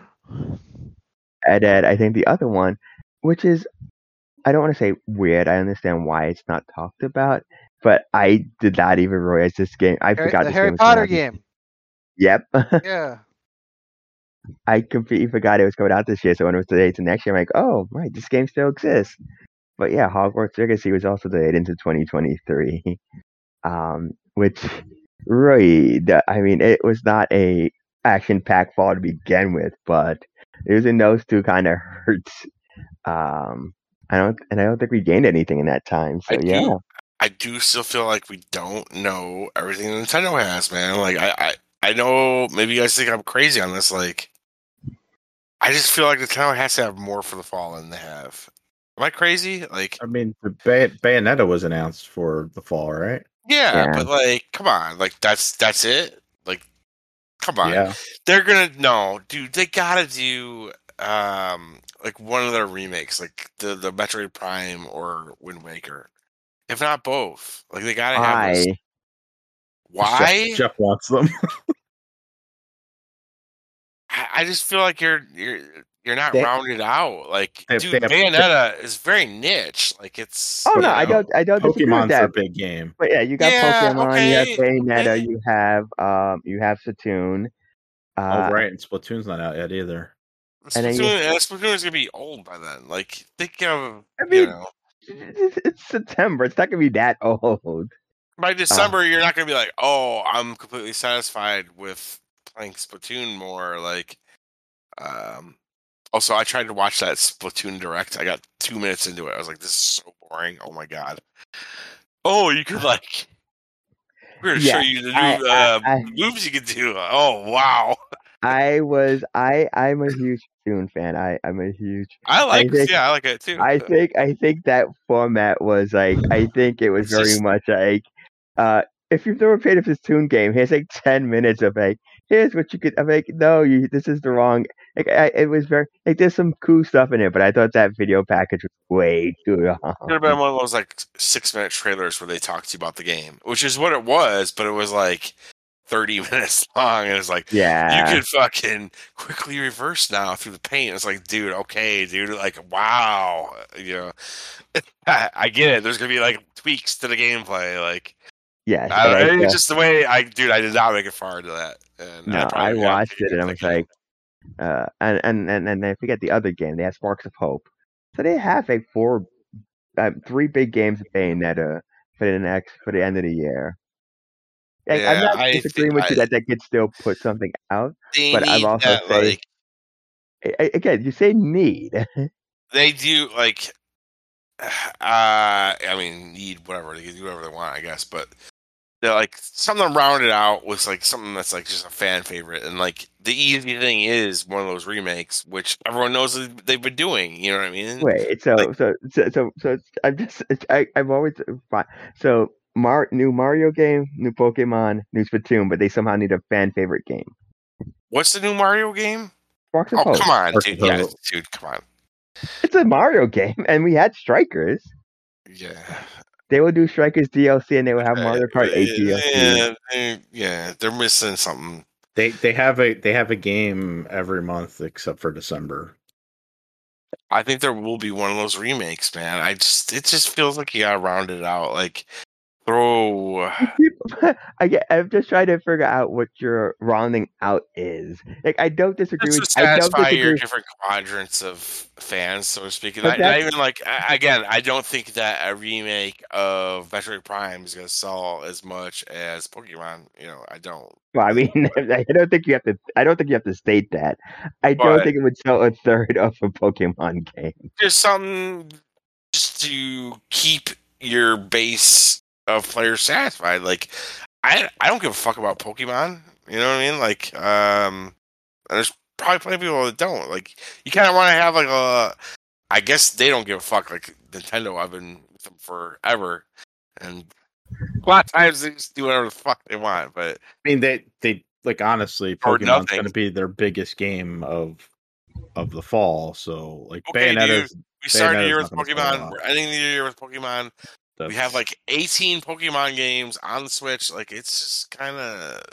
and then I think the other one, which is I don't want to say weird. I understand why it's not talked about, but I did not even realize this game. I Harry, forgot the this Harry game was coming Potter out this- game. Yep, Yeah. I completely forgot it was coming out this year. So when it was delayed to next year, I'm like, oh, right, this game still exists. But yeah, Hogwarts Legacy was also delayed into twenty twenty-three, um, which really, the- I mean, it was not a action-packed fall to begin with, but losing those two kind of hurts. Um, I don't, and I don't think we gained anything in that time. So I yeah, do I do still feel like we don't know everything Nintendo has, man. Like I, I, I know maybe you guys think I'm crazy on this, like I just feel like Nintendo has to have more for the fall than they have. Am I crazy? Like I mean, the Bay- Bayonetta was announced for the fall, right? yeah, Yeah. but like come on, like that's that's it? Like come on. Yeah. They're gonna no, dude, they gotta do um like one of their remakes, like the, the Metroid Prime or Wind Waker. If not both. Like they gotta have I those. Why? Jeff, Jeff wants them. I, I just feel like you're you're you're not They- rounded out. Like They- dude, they have- Bayonetta is very niche. Like it's oh you no, I know. don't, I don't disagree with Pokemon's that. their big game. But yeah, you got Yeah, Pokemon, you have okay, Bayonetta, okay. you have um, you have Splatoon. Uh, oh, right. And Splatoon's not out yet either. And then you- Splatoon, and Splatoon is gonna be old by then. Like think of I you mean, know it's, it's September. It's not gonna be that old. by December you're not gonna be like, oh, I'm completely satisfied with playing Splatoon more. Like um also I tried to watch that Splatoon direct. I got two minutes into it. I was like, this is so boring. Oh my god. Oh, you could like we're gonna Yeah, show you the new I- I- uh, I- moves you can do. Oh wow. I was, I, I'm a huge Splatoon fan. I I'm a huge. I like, I think yeah, I like it too. I think I think that format was like I think it was It's very just- much like uh if you've never played a Splatoon game, here's like ten minutes of like here's what you could. I'm like no, you this is the wrong. Like I, it was very like there's some cool stuff in it, but I thought that video package was way too long. Could have been one of those like six minute trailers where they talked to you about the game, which is what it was, but it was like thirty minutes long, and it's like, Yeah, you could fucking quickly reverse now through the paint. It's like, dude, okay, dude, like, wow, you know, I, I get it. There's gonna be like tweaks to the gameplay, like, yes. I and I don't, it's thought- just the way I, dude, I did not make it far to that. And No, probably I got watched taken it and I into was the game. like, uh, and and and and I forget the other game. They have Sparks of Hope, so they have like four, uh, three big games of Bayonetta for the next for the end of the year. Like, I'm Yeah, not I disagreeing think with you I- that they could still put something out, they but I'm need also that, saying like, a- a- again, you say need. they do like uh I mean need whatever they can do whatever they want, I guess, but they're like something rounded out with like something that's like just a fan favorite, and like the easy thing is one of those remakes which everyone knows that they've been doing, you know what I mean? Wait, so Like- so so so so it's- I'm just it's- I I'm always fine. So Mar new Mario game, new Pokemon, new Splatoon, but they somehow need a fan favorite game. What's the new Mario game? Sparks of Oh Hope. come on, Sparks dude. of Yeah, Hope. dude, come on. It's a Mario game, and we had Strikers. Yeah. They will do Strikers D L C, and they will have Mario Kart eight D L C. Yeah, they- yeah, they're missing something. They they have a they have a game every month except for December. I think there will be one of those remakes, man. I just it just feels like you gotta round it out. Like throw I get. I'm just trying to figure out what your rounding out is. Like, I don't disagree just with. to I don't satisfy your disagree. different quadrants of fans, so to speak. And But I, not that's- even like I- again, I don't think that a remake of Metroid Prime is gonna sell as much as Pokemon. You know, I don't. Well, I mean, I don't think you have to. I don't think you have to state that. I don't But- think it would sell a third of a Pokemon game. Just something just to keep your base of players satisfied. Like I I don't give a fuck about Pokemon. You know what I mean? Like um and there's probably plenty of people that don't. Like you kinda wanna have like a I guess they don't give a fuck like Nintendo. I've been with them forever. And a lot of times they just do whatever the fuck they want, but I mean, they they like honestly, Or Pokemon's nothing. going to be their biggest game of of the fall. So like Okay, Bayonetta's we started the Bayonetta's year not with gonna sell a Pokemon. lot. We're ending the year with Pokemon. We have like eighteen Pokemon games on the Switch. Like it's just kind of.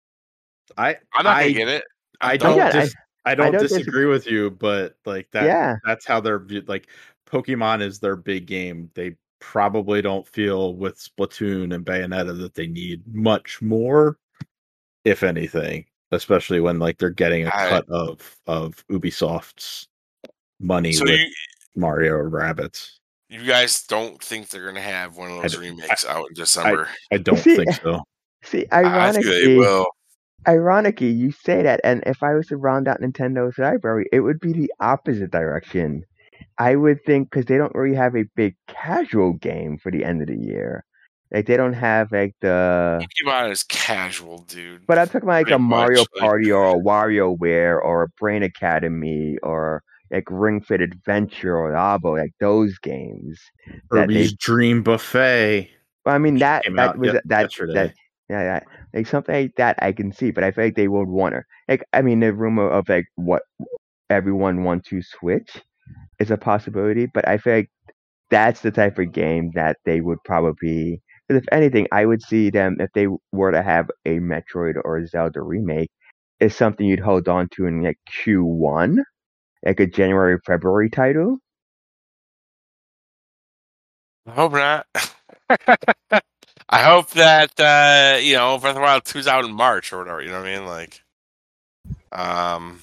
I I'm not I, gonna get it. I I'm don't Yeah, I- dis- I, don't don't disagree disagree. with you, but like that Yeah. that's how they're viewed. Like Pokemon is their big game. They probably don't feel with Splatoon and Bayonetta that they need much more, if anything. Especially when like they're getting a I- cut of of Ubisoft's money So with you Mario Rabbids. you guys don't think they're gonna have one of those d- remakes out in December? I don't See, think so. See, I think they ironically, will. ironically, you say that, and if I was to round out Nintendo's library, it would be the opposite direction. I would think because they don't really have a big casual game for the end of the year. Like they don't have like the. Pokemon is casual, dude. But I'm talking about like a Pretty Mario much, like- Party or a WarioWare or a Brain Academy or like Ring Fit Adventure or Abo, like those games. that they- Kirby's Dream Buffet. Well, I mean that came that out was ye- that yesterday. that yeah, yeah like something like that I can see, but I feel like they would want to like I mean the rumor of like what everyone want to switch is a possibility, but I feel like that's the type of game that they would probably. Because if anything, I would see them if they were to have a Metroid or a Zelda remake, is something you'd hold on to in like Q one, like a January February title. I hope not. I hope that uh, you know Breath of the Wild two's out in March or whatever. You know what I mean? Like, um,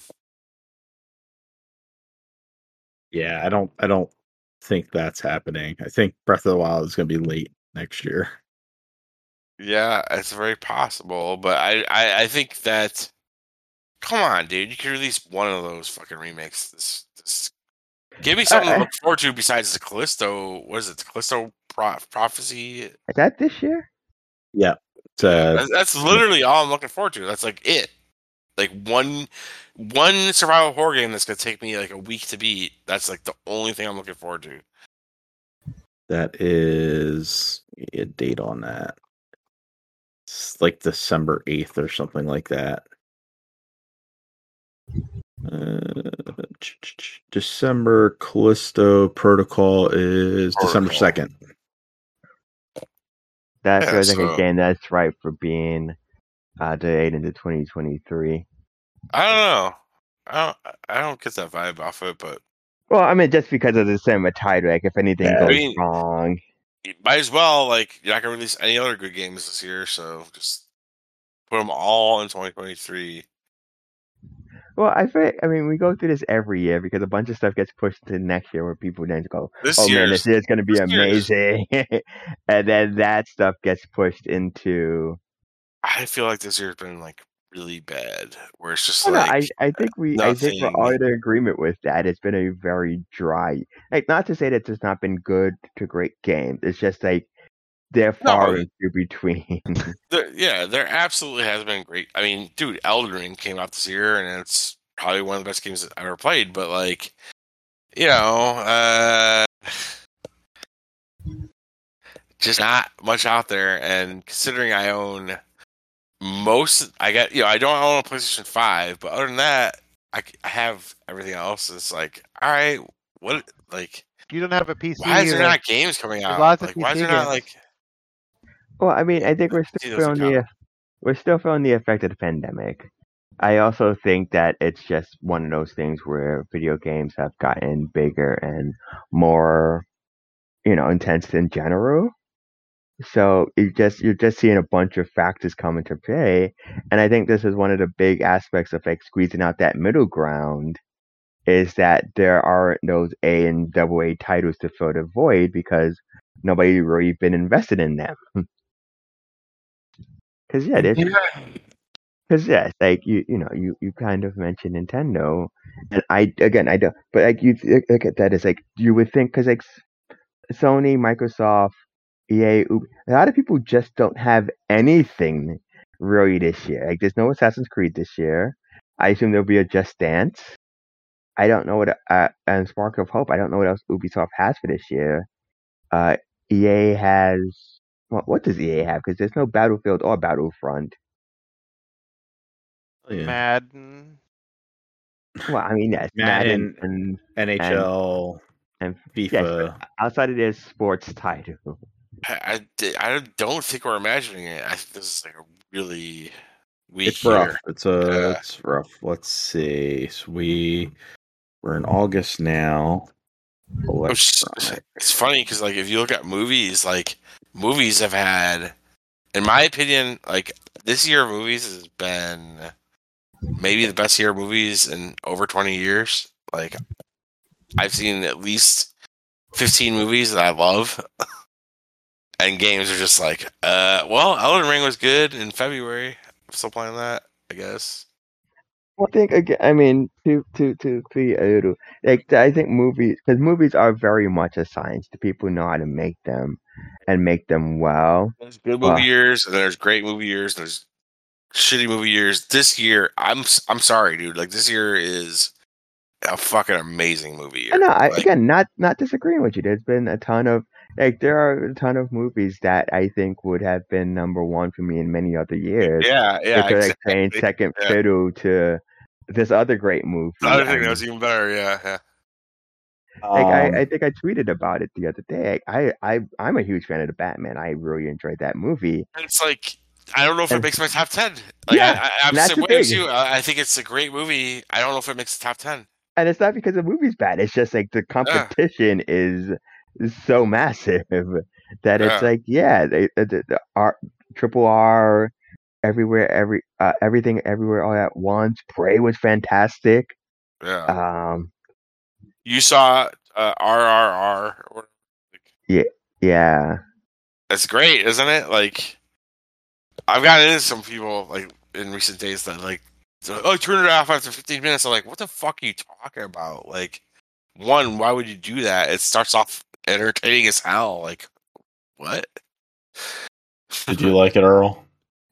Yeah, I don't I don't think that's happening. I think Breath of the Wild is going to be late next year. yeah, it's very possible. But I, I, I think that. Come on, dude! You could release one of those fucking remakes. This, this give me something Uh, to look forward to besides the Callisto. What is it? The Callisto Pro- Prophecy. Is that this year? It's, uh, That's, that's literally all I'm looking forward to. That's like it. like one one survival horror game that's gonna take me like a week to beat. That's like the only thing I'm looking forward to. That is a date on that. It's like December eighth or something like that. Uh, December Callisto Protocol is Protocol. December second. That Yeah, feels like so- a game that's ripe for being uh, delayed into twenty twenty-three. I don't know. I don't. I don't get that vibe off it, but Well, I mean, just because of the cinema title, like if anything Yeah, I goes mean- wrong, you might as well. Like, you're not gonna release any other good games this year, so just put them all in twenty twenty-three. well, I feel. I mean, we go through this every year because a bunch of stuff gets pushed to next year, where people then go, This "Oh man, year's- this year's going to be this year's- amazing," and then that stuff gets pushed into. I feel like this year's been like really bad, where it's just Oh, no, like I, I think we, I think we're nothing. all in agreement with that. It's been a very dry, like not to say that it's not been good to great games. It's just like they're No, far and few between. There, yeah, there absolutely has been great. I mean, dude, Elden Ring came out this year, and it's probably one of the best games I've ever played. But like, you know, uh, just not much out there. And considering I own most, I got you know, I don't own a PlayStation Five, but other than that, I, c- I have everything else. It's like, all right, what like, You don't have a P C why is there either. not games coming There's out? lots of Like, why is P C there not games. like? Well, I mean, I think we're See still those feeling the account- we're still feeling the effect of the pandemic. I also think that it's just one of those things where video games have gotten bigger and more, you know, intense in general. So you just you're just seeing a bunch of factors come into play, and I think this is one of the big aspects of like squeezing out that middle ground, is that there aren't those A and double A titles to fill the void because nobody really been invested in them. Because yeah, there's Because yes, like you, you know, you, you kind of mentioned Nintendo, and I again I don't, but like you look look at that as like you would think because like S- Sony, Microsoft, E A, Ubi- a lot of people just don't have anything really this year. Like there's no Assassin's Creed this year. I assume there'll be a Just Dance. I don't know what uh, and Spark of Hope. I don't know what else Ubisoft has for this year. Uh, E A has what? What does E A have? Because there's no Battlefield or Battlefront. Oh, yeah. Madden. Well, I mean yes, Madden, Madden, and N H L, and FIFA. yes, but outside of their sports title. I, I, di- I don't think we're imagining it. I think this is like a really weak It's rough. year. It's a Yeah. it's rough. Let's see. So we we're in August now. Which- Electronic. It's funny because like if you look at movies, like movies have had, in my opinion, like this year of movies has been maybe the best year of movies in over twenty years. Like I've seen at least fifteen movies that I love. And games are just like, uh, well, Elden Ring was good in February. I'm still playing that, I guess. Well, I think again. I mean, to to to be a little like I think movies because movies are very much a science. The people know how to make them and make them well. There's good movie Wow. years, and there's great movie years, and there's shitty movie years. This year, I'm s- I'm sorry, dude. Like this year is a fucking amazing movie year. I know. I, Like, again, not not disagreeing with you. There's been a ton of like there are a ton of movies that I think would have been number one for me in many other years. yeah, yeah, They could like playing exactly. second Yeah. fiddle to this other great movie. The other I thing that mean, was even better, yeah, yeah. Like Um, I, I think I tweeted about it the other day. I, I, I'm a huge fan of the Batman. I really enjoyed that movie. And it's like I don't know if it And- makes my top ten. Like, Yeah, I, I, I'm that's the same the way as thing. you. I, I think it's a great movie. I don't know if it makes the top ten. And it's not because the movie's bad. It's just like the competition is, is so massive that it's Yeah. like, yeah, they, the, the, the R, triple R, everywhere, every, uh, everything, everywhere, all at once. Prey was fantastic. Yeah. Um, You saw uh, R R R. or whatever. yeah, That's great, isn't it? Like, I've gotten into some people like in recent days that like, they're like, oh, turn it off after fifteen minutes. I'm like, what the fuck are you talking about? Like, one, why would you do that? It starts off entertaining as hell. Like, what? did you like it, Earl?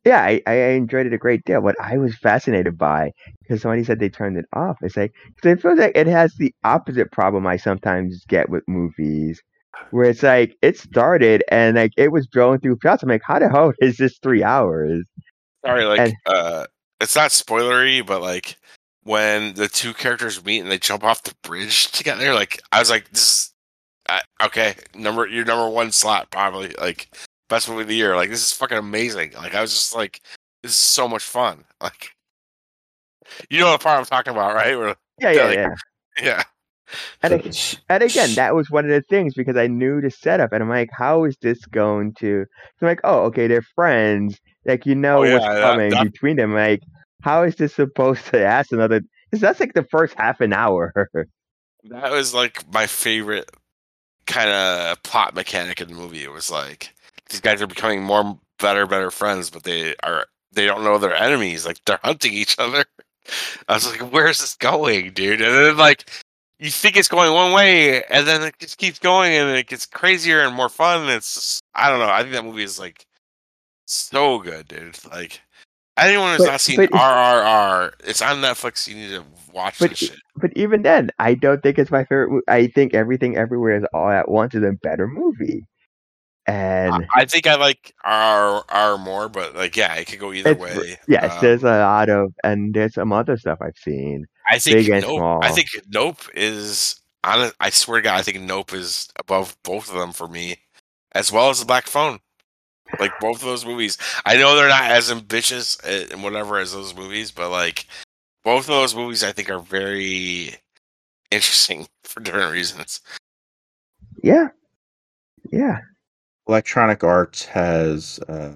yeah, I, I enjoyed it a great deal. What I was fascinated by, because somebody said they turned it off. It's like, 'cause it feels like it has the opposite problem I sometimes get with movies, where it's like it started and like it was drilling through plots. I'm like, how the hell is this three hours? Sorry, like And uh, it's not spoilery, but like when the two characters meet and they jump off the bridge together, like I was like, this is uh, okay. Number your number one slot probably like best movie of the year. Like this is fucking amazing. Like I was just like, this is so much fun. Like you know the part I'm talking about, right? Where yeah, they're yeah, like, yeah. yeah. And, ag- and again, that was one of the things because I knew the setup, and I'm like, how is this going to? So I'm like, oh, okay, they're friends. Like you know Oh what's yeah, that, coming that between them. Like, how is this supposed to last another? Because that's like the first half an hour. that was like my favorite kind of plot mechanic in the movie. It was like these guys are becoming more better, better friends, but they are they don't know they're enemies. Like they're hunting each other. I was like, where's this going, dude? And then like you think it's going one way, and then it just keeps going, and it gets crazier and more fun. And it's just, I don't know. I think that movie is like so good, dude. Like anyone who's But not seen but R R R, it's on Netflix. You need to watch but this shit. but even then, I don't think it's my favorite. mo- I think Everything Everywhere is All at Once is a better movie, I, and I think I like R R more, but like yeah, it could go either it's r- way. yes, there's Um, a lot of and there's some other stuff I've seen, I big think and Nope. I small. think Nope is. Honest, I swear to God, I think Nope is above both of them for me, as well as The Black Phone. Like both of those movies, I know they're not as ambitious and whatever as those movies, but like both of those movies, I think are very interesting for different reasons. Yeah, yeah. Electronic Arts has uh,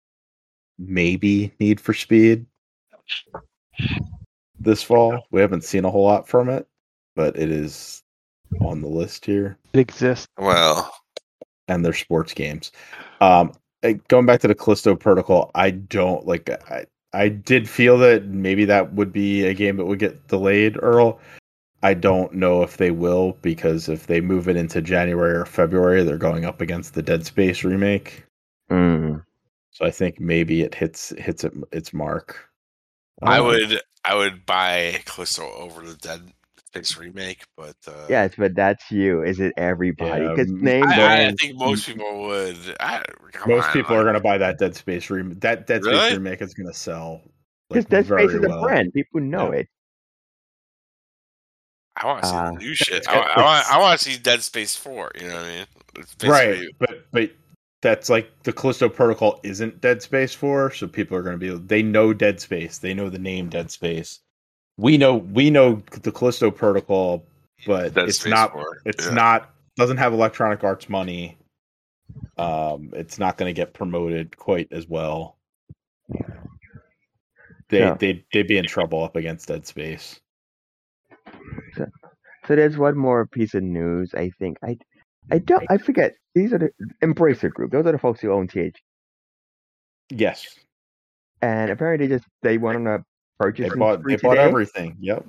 maybe Need for Speed this fall. We haven't seen a whole lot from it, but it is on the list here. It exists. Well, And their sports games. Um, uh, going back to the Callisto Protocol, I don't like. I I did feel that maybe that would be a game that would get delayed, Earl. I don't know if they will because if they move it into January or February, they're going up against the Dead Space remake. Mm. So I think maybe it hits hits it, its mark. I Um, would I would buy Callisto over the Dead Space remake, but uh, Yes, but that's you. Is it everybody? Yeah, Because m- name I, I those. think most people would. I, come most on, people like, are going to buy that Dead Space remake. That Dead Space Really? remake is going to sell Because like Dead Space very is a well. brand. People know Yeah. it. I want to see Uh, the new shit. it's I, got- I want it's- I want to see Dead Space four. You know what I mean? It's Right, basically but but that's like the Callisto Protocol isn't Dead Space four, so people are going to be they know Dead Space, they know the name Dead Space. We know we know the Callisto Protocol, but Dead it's Space not four. it's Yeah. not doesn't have Electronic Arts money. Um, it's not going to get promoted quite as well. They So- they they'd be in trouble up against Dead Space. so there's one more piece of news. I think I, I don't. I forget. These are the Embracer Group. Those are the folks who own T H. Yes, And apparently, they just they went on a they purchasing bought spree they bought today. everything. Yep.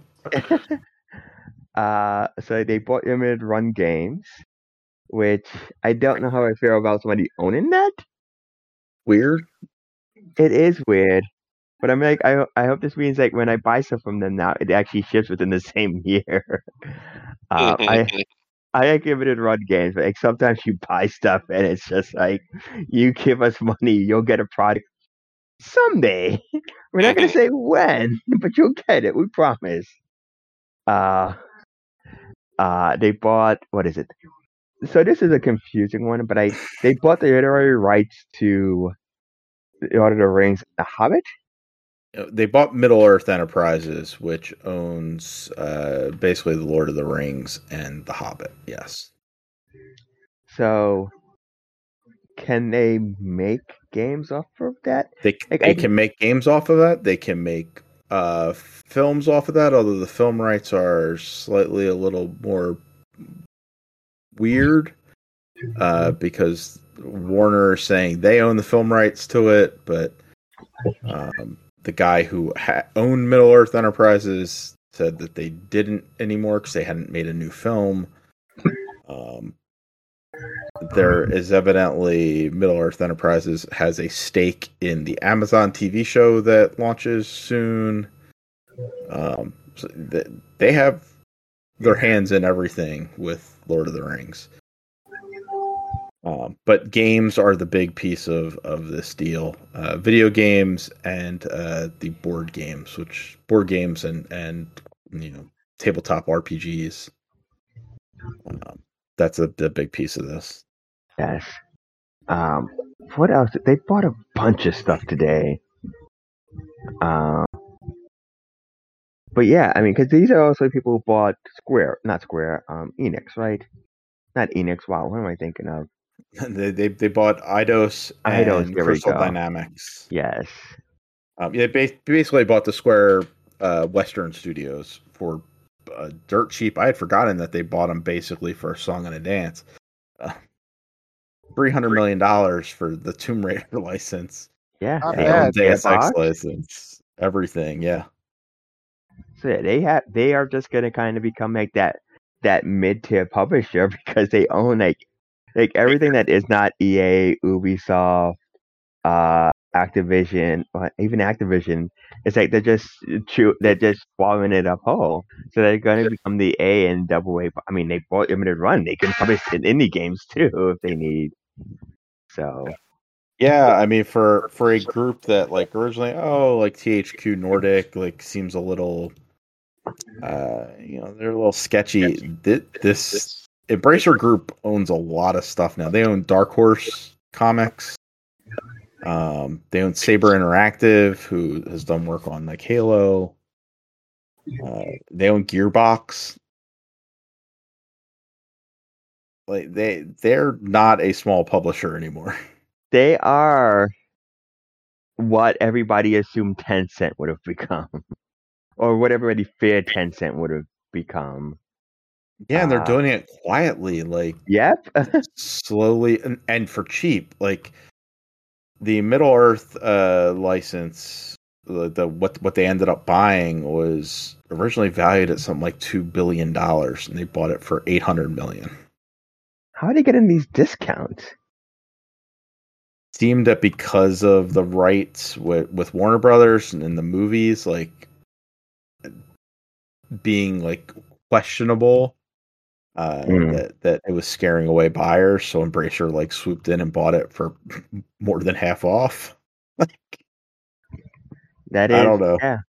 uh, so they bought Limited Run Games, which I don't know how I feel about somebody owning that. Weird. It is weird, but I'm like, I ho- I hope this means like when I buy stuff from them now, it actually ships within the same year. uh, I I like Limited Run Games, but like sometimes you buy stuff and it's just like, you give us money, you'll get a product someday. We're not gonna say when, but you'll get it. We promise. Uh, uh, they bought what is it? So this is a confusing one, but I they bought the literary rights to The Lord of the Rings, The Hobbit. Uh, They bought Middle Earth Enterprises, which owns uh, basically the Lord of the Rings and The Hobbit. Yes. So can they make games off of that? They Like, they I- can make games off of that. They can make uh, films off of that. Although the film rights are slightly a little more weird uh, because Warner is saying they own the film rights to it, but um, the guy who ha- owned Middle Earth Enterprises said that they didn't anymore because they hadn't made a new film. Um, there is evidently Middle Earth Enterprises has a stake in the Amazon T V show that launches soon. Um, so th- they have their hands in everything with Lord of the Rings. Um, but games are the big piece of, of this deal. Uh, video games and uh, the board games, which board games and, and you know tabletop R P Gs. Um, that's a the big piece of this. Yes. Um, what else? They bought a bunch of stuff today. Um, but yeah, I mean, because these are also people who bought Square, not Square, um, Enix, right? Not Enix. Wow, what am I thinking of? they, they they bought Eidos and Eidos, there we Crystal go. Dynamics. Yes. Um, yeah, they basically bought the Square uh, Western Studios for uh, dirt cheap. I had forgotten that they bought them basically for a song and a dance. Uh, Three hundred million dollars for the Tomb Raider license. Yeah. Not They Uh, bad. own Deus Ex Gearbox. license, everything. Yeah. So yeah, they have they are just gonna kind of become like that that mid tier publisher because they own like like everything that is not E A, Ubisoft, uh, Activision, or even Activision. It's like they're just chew, they're just swallowing it up whole. So they're gonna become the A and double A. I mean, they bought Limited Run. They can publish in indie games too if they need. So Yeah, I mean for for a group that like originally oh like T H Q Nordic like seems a little uh you know they're a little sketchy. This, this Embracer Group owns a lot of stuff now. They own Dark Horse Comics. Um, they own Saber Interactive, who has done work on like Halo. Uh, they own Gearbox. Like they they're not a small publisher anymore. they are what everybody assumed Tencent would have become, or what everybody feared Tencent would have become. Yeah, and they're Uh, doing it quietly, like Yep. slowly and, and for cheap. Like the Middle Earth uh, license, the, the what what they ended up buying was originally valued at something like two billion dollars, and they bought it for eight hundred million. How are they getting these discounts? Seemed that because of the rights with, with Warner Brothers and in the movies, like being like questionable, uh, Mm. that that it was scaring away buyers. So Embracer like swooped in and bought it for more than half off. Like That is, I don't know. yeah,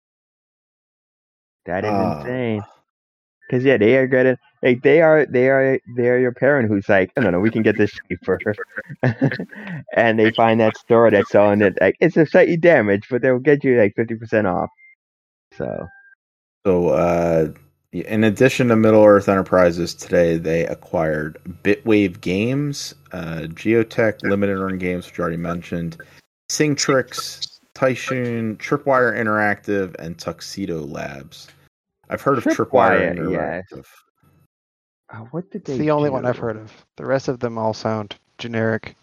that is Uh, insane. Because yeah, they are gonna like they are they are they are your parent who's like, no, no, no, we can get this cheaper, and they find that store that's selling it like it's a slightly damaged, but they'll get you like fifty percent off. So So, uh, in addition to Middle Earth Enterprises, today they acquired Bitwave Games, uh, Geotech, Limited Run Games, which you already mentioned, Singtrix, Tycoon, Tripwire Interactive, and Tuxedo Labs. I've heard of Tripwire, Tripwire, yes. Interactive. uh, what did they? It's the only one do? I've heard of. The rest of them all sound generic.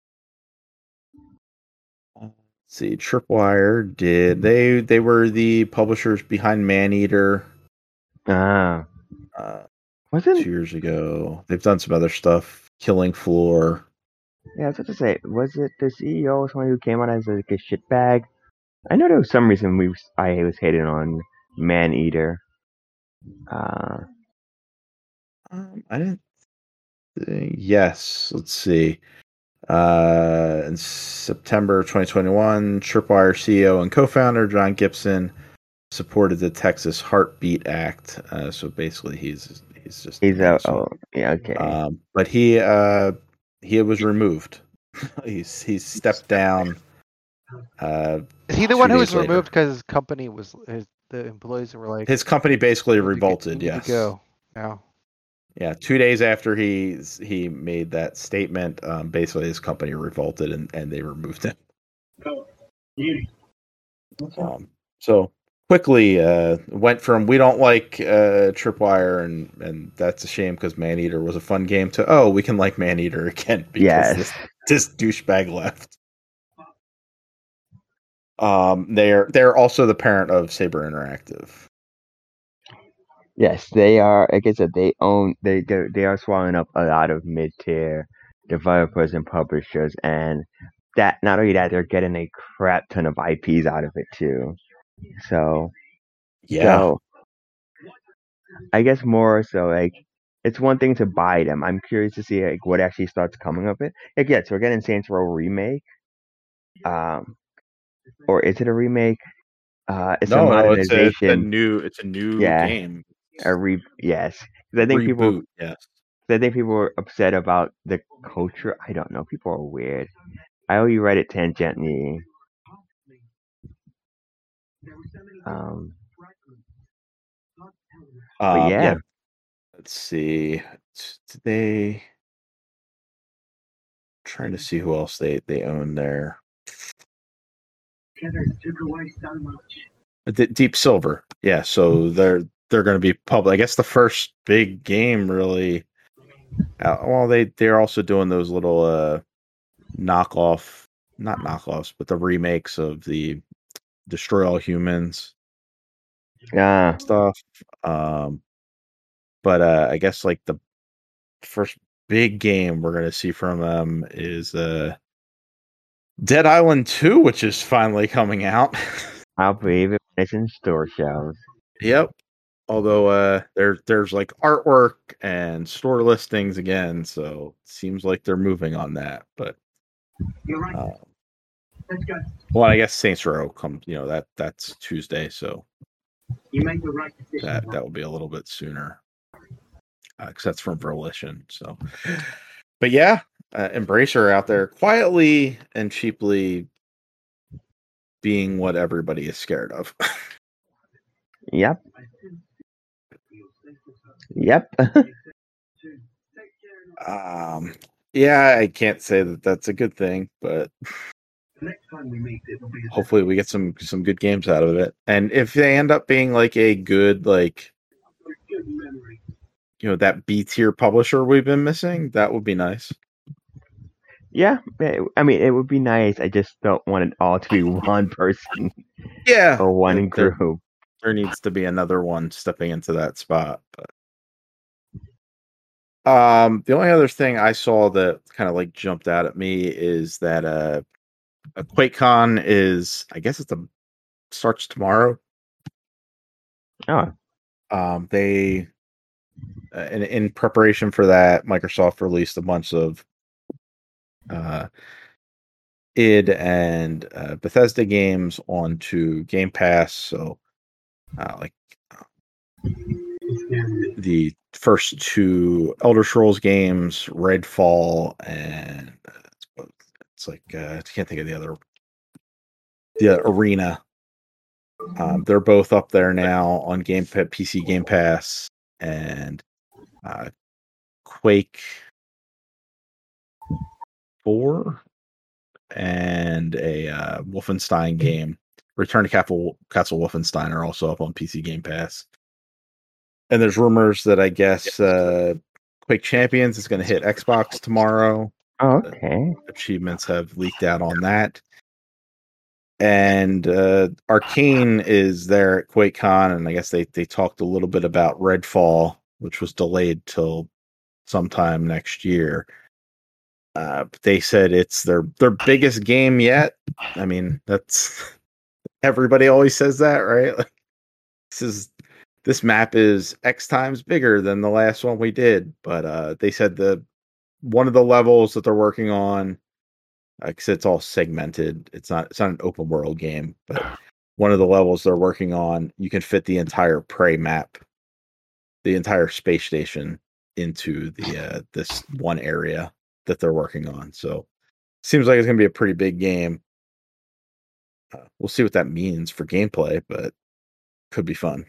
Let's see, Tripwire did they? They were the publishers behind Maneater. Ah, Uh, wasn't two years ago. They've done some other stuff. Killing Floor. yeah? I was about to say, was it the C E O or someone who came out as like a shitbag? I know there was some reason we was, I was hating on Maneater. Uh, Um, I didn't. Think, yes, let's see. Uh, in September twenty twenty-one, Tripwire C E O and co-founder John Gibson supported the Texas Heartbeat Act. Uh, so basically, he's he's just he's an a asshole. oh yeah okay. Um, but he uh he was removed. he's he's stepped down. Uh, Is he the two one who days was later. removed because his company was his, the employees were like His company basically "We need to get- revolted. we need to Yes. go now. Yeah, two days after he he made that statement, um, basically his company revolted and, and they removed him. Um, so quickly uh, went from we don't like uh, Tripwire and and that's a shame because Maneater was a fun game to oh we can like Maneater again because Yes. this this douchebag left. Um, they're they're also the parent of Saber Interactive. Yes, they are. Like I said, they own. They they, they are swallowing up a lot of mid tier developers and publishers, and that not only that, they're getting a crap ton of I Ps out of it too. So, Yeah. so I guess more so like it's one thing to buy them. I'm curious to see like what actually starts coming of it. Like yes, we're getting Saints Row remake. Um, or is it a remake? Uh, it's a No, no, it's a, it's a modernization. new it's a new Yeah, game. a re yes. 'Cause I think people Reboot, yes. I think people were upset about the culture. I don't know. People are weird. I only read it tangentially. Um, but Um, yeah, yeah. Let's see. T- They trying to see who else they they own there. D- Deep Silver. Yeah, so they're they're going to be public. I guess the first big game really. Uh, well, they they're also doing those little uh knockoff, not knockoffs, but the remakes of the Destroy All Humans yeah. stuff. Um, but uh, I guess like the first big game we're going to see from them is uh Dead Island two, which is finally coming out. I'll believe it when it's in store shelves. Yep. Although uh there there's like artwork and store listings again, so it seems like they're moving on that. But uh, well, I guess Saints Row comes, you know, that that's Tuesday, so that that will be a little bit sooner because uh, that's from Volition. So, but yeah, uh, Embracer out there quietly and cheaply being what everybody is scared of. Yep. Yep. um, yeah, I can't say that that's a good thing, but hopefully we get some some good games out of it. And if they end up being like a good like you know that B tier publisher we've been missing, that would be nice. Yeah, I mean, it would be nice. I just don't want it all to be one person. Yeah, or one there, group. There, there needs to be another one stepping into that spot. But um, the only other thing I saw that kind of like jumped out at me is that uh, a QuakeCon is, I guess it's a starts tomorrow. Oh, um, they uh, in in preparation for that, Microsoft released a bunch of uh, id and uh, Bethesda games onto Game Pass. So, uh, like the first two Elder Scrolls games, Redfall, and uh, it's like uh, I can't think of the other, the Arena. Um, they're both up there now on Game P C Game Pass, and uh, Quake four and a uh, Wolfenstein game, Return to Castle Castle Wolfenstein, are also up on P C Game Pass. And there's rumors that I guess uh, Quake Champions is going to hit Xbox tomorrow. okay. Uh, achievements have leaked out on that. And uh, Arcane is there at QuakeCon, and I guess they, they talked a little bit about Redfall, which was delayed till sometime next year. Uh, they said it's their their biggest game yet. I mean, that's everybody always says that, right? Like, this is this map is X times bigger than the last one we did. But uh, they said the one of the levels that they're working on, because uh, it's all segmented. It's not it's not an open world game, but one of the levels they're working on, you can fit the entire Prey map, the entire space station into the uh, this one area that they're working on. So seems like it's going to be a pretty big game. Uh, we'll see what that means for gameplay, but could be fun.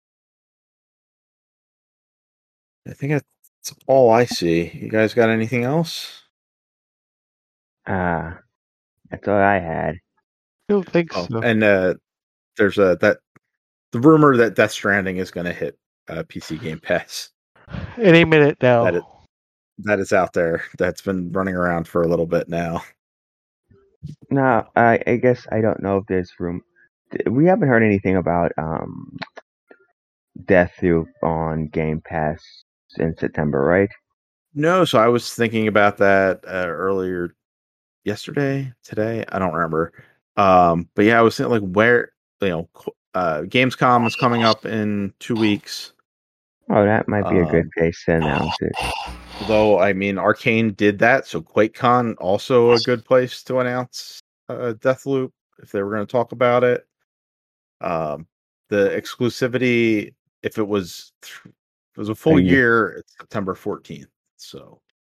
I think that's all I see. You guys got anything else? Ah, uh, that's all I had. I don't think oh, so. And uh, there's a that the rumor that Death Stranding is going to hit uh, P C Game Pass any minute now. That is, that is out there. That's been running around for a little bit now. No, I, I guess I don't know if there's room. We haven't heard anything about um, Deathloop on Game Pass in September, right? No, so I was thinking about that uh, earlier yesterday, today, I don't remember. Um, but yeah, I was thinking like where you know, qu- uh, Gamescom is coming up in two weeks. Oh, that might be a good Um, place to announce it. Though I mean, Arcane did that, so QuakeCon also a good place to announce uh, Deathloop if they were going to talk about it. Um, the exclusivity, if it was th- if it was a full yeah. year, it's September fourteenth. So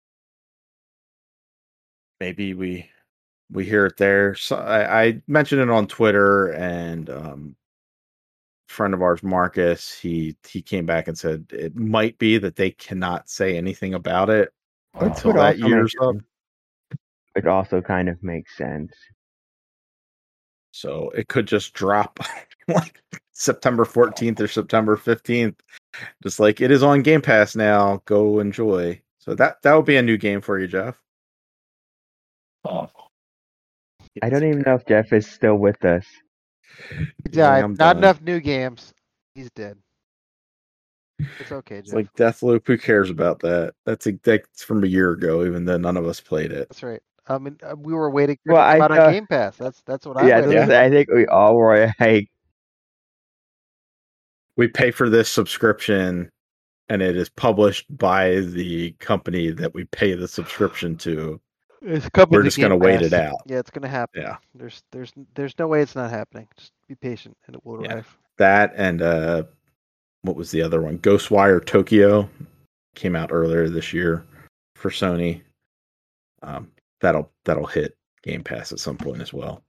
maybe we we hear it there. So I, I mentioned it on Twitter, and um, friend of ours, Marcus, he he came back and said it might be that they cannot say anything about it Which until would that also year's make up. it also kind of makes sense. So it could just drop like September fourteenth or September fifteenth. Just like it is on Game Pass now. Go enjoy. So that that would be a new game for you, Jeff. I don't even know if Jeff is still with us. He He's like, died. I'm Not done. enough new games. He's dead. It's okay, It's Jeff. like Deathloop. Who cares about that? That's a, that's from a year ago. Even though none of us played it. That's right. I mean, uh, we were waiting for it Well, to come I out on thought, Game Pass. That's that's what I'm yeah, I, waiting was for. gonna say, I think we all were like, We pay for this subscription, and it is published by the company that we pay the subscription to. It's coming We're to just going to Game wait Pass. it out. Yeah, it's gonna happen. Yeah. There's there's there's no way it's not happening. Just be patient, and it will Yeah. arrive. That and uh, what was the other one? Ghostwire Tokyo came out earlier this year for Sony. Um, that'll that'll hit Game Pass at some point as well.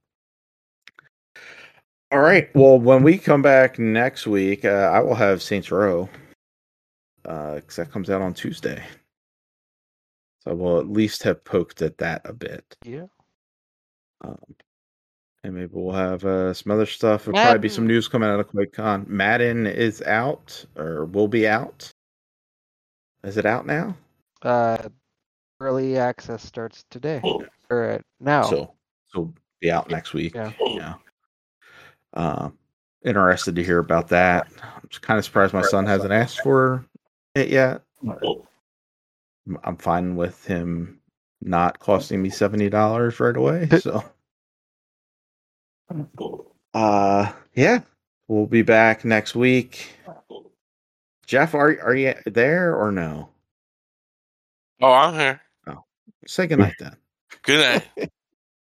All right. Well, when we come back next week, uh, I will have Saints Row because uh, that comes out on Tuesday. So we'll at least have poked at that a bit. Yeah. Um, and maybe we'll have uh, some other stuff. There'll probably be some Madden. news coming out of QuakeCon. Madden is out or will be out. Is it out now? Uh, early access starts today or uh, now. So, so be out next week. Yeah. Yeah. Um, interested to hear about that. I'm just kind of surprised my son hasn't asked for it yet. I'm fine with him not costing me seventy dollars right away. So, uh, yeah, we'll be back next week. Jeff, are are you there or no? Oh, I'm here. Say goodnight then. Good night.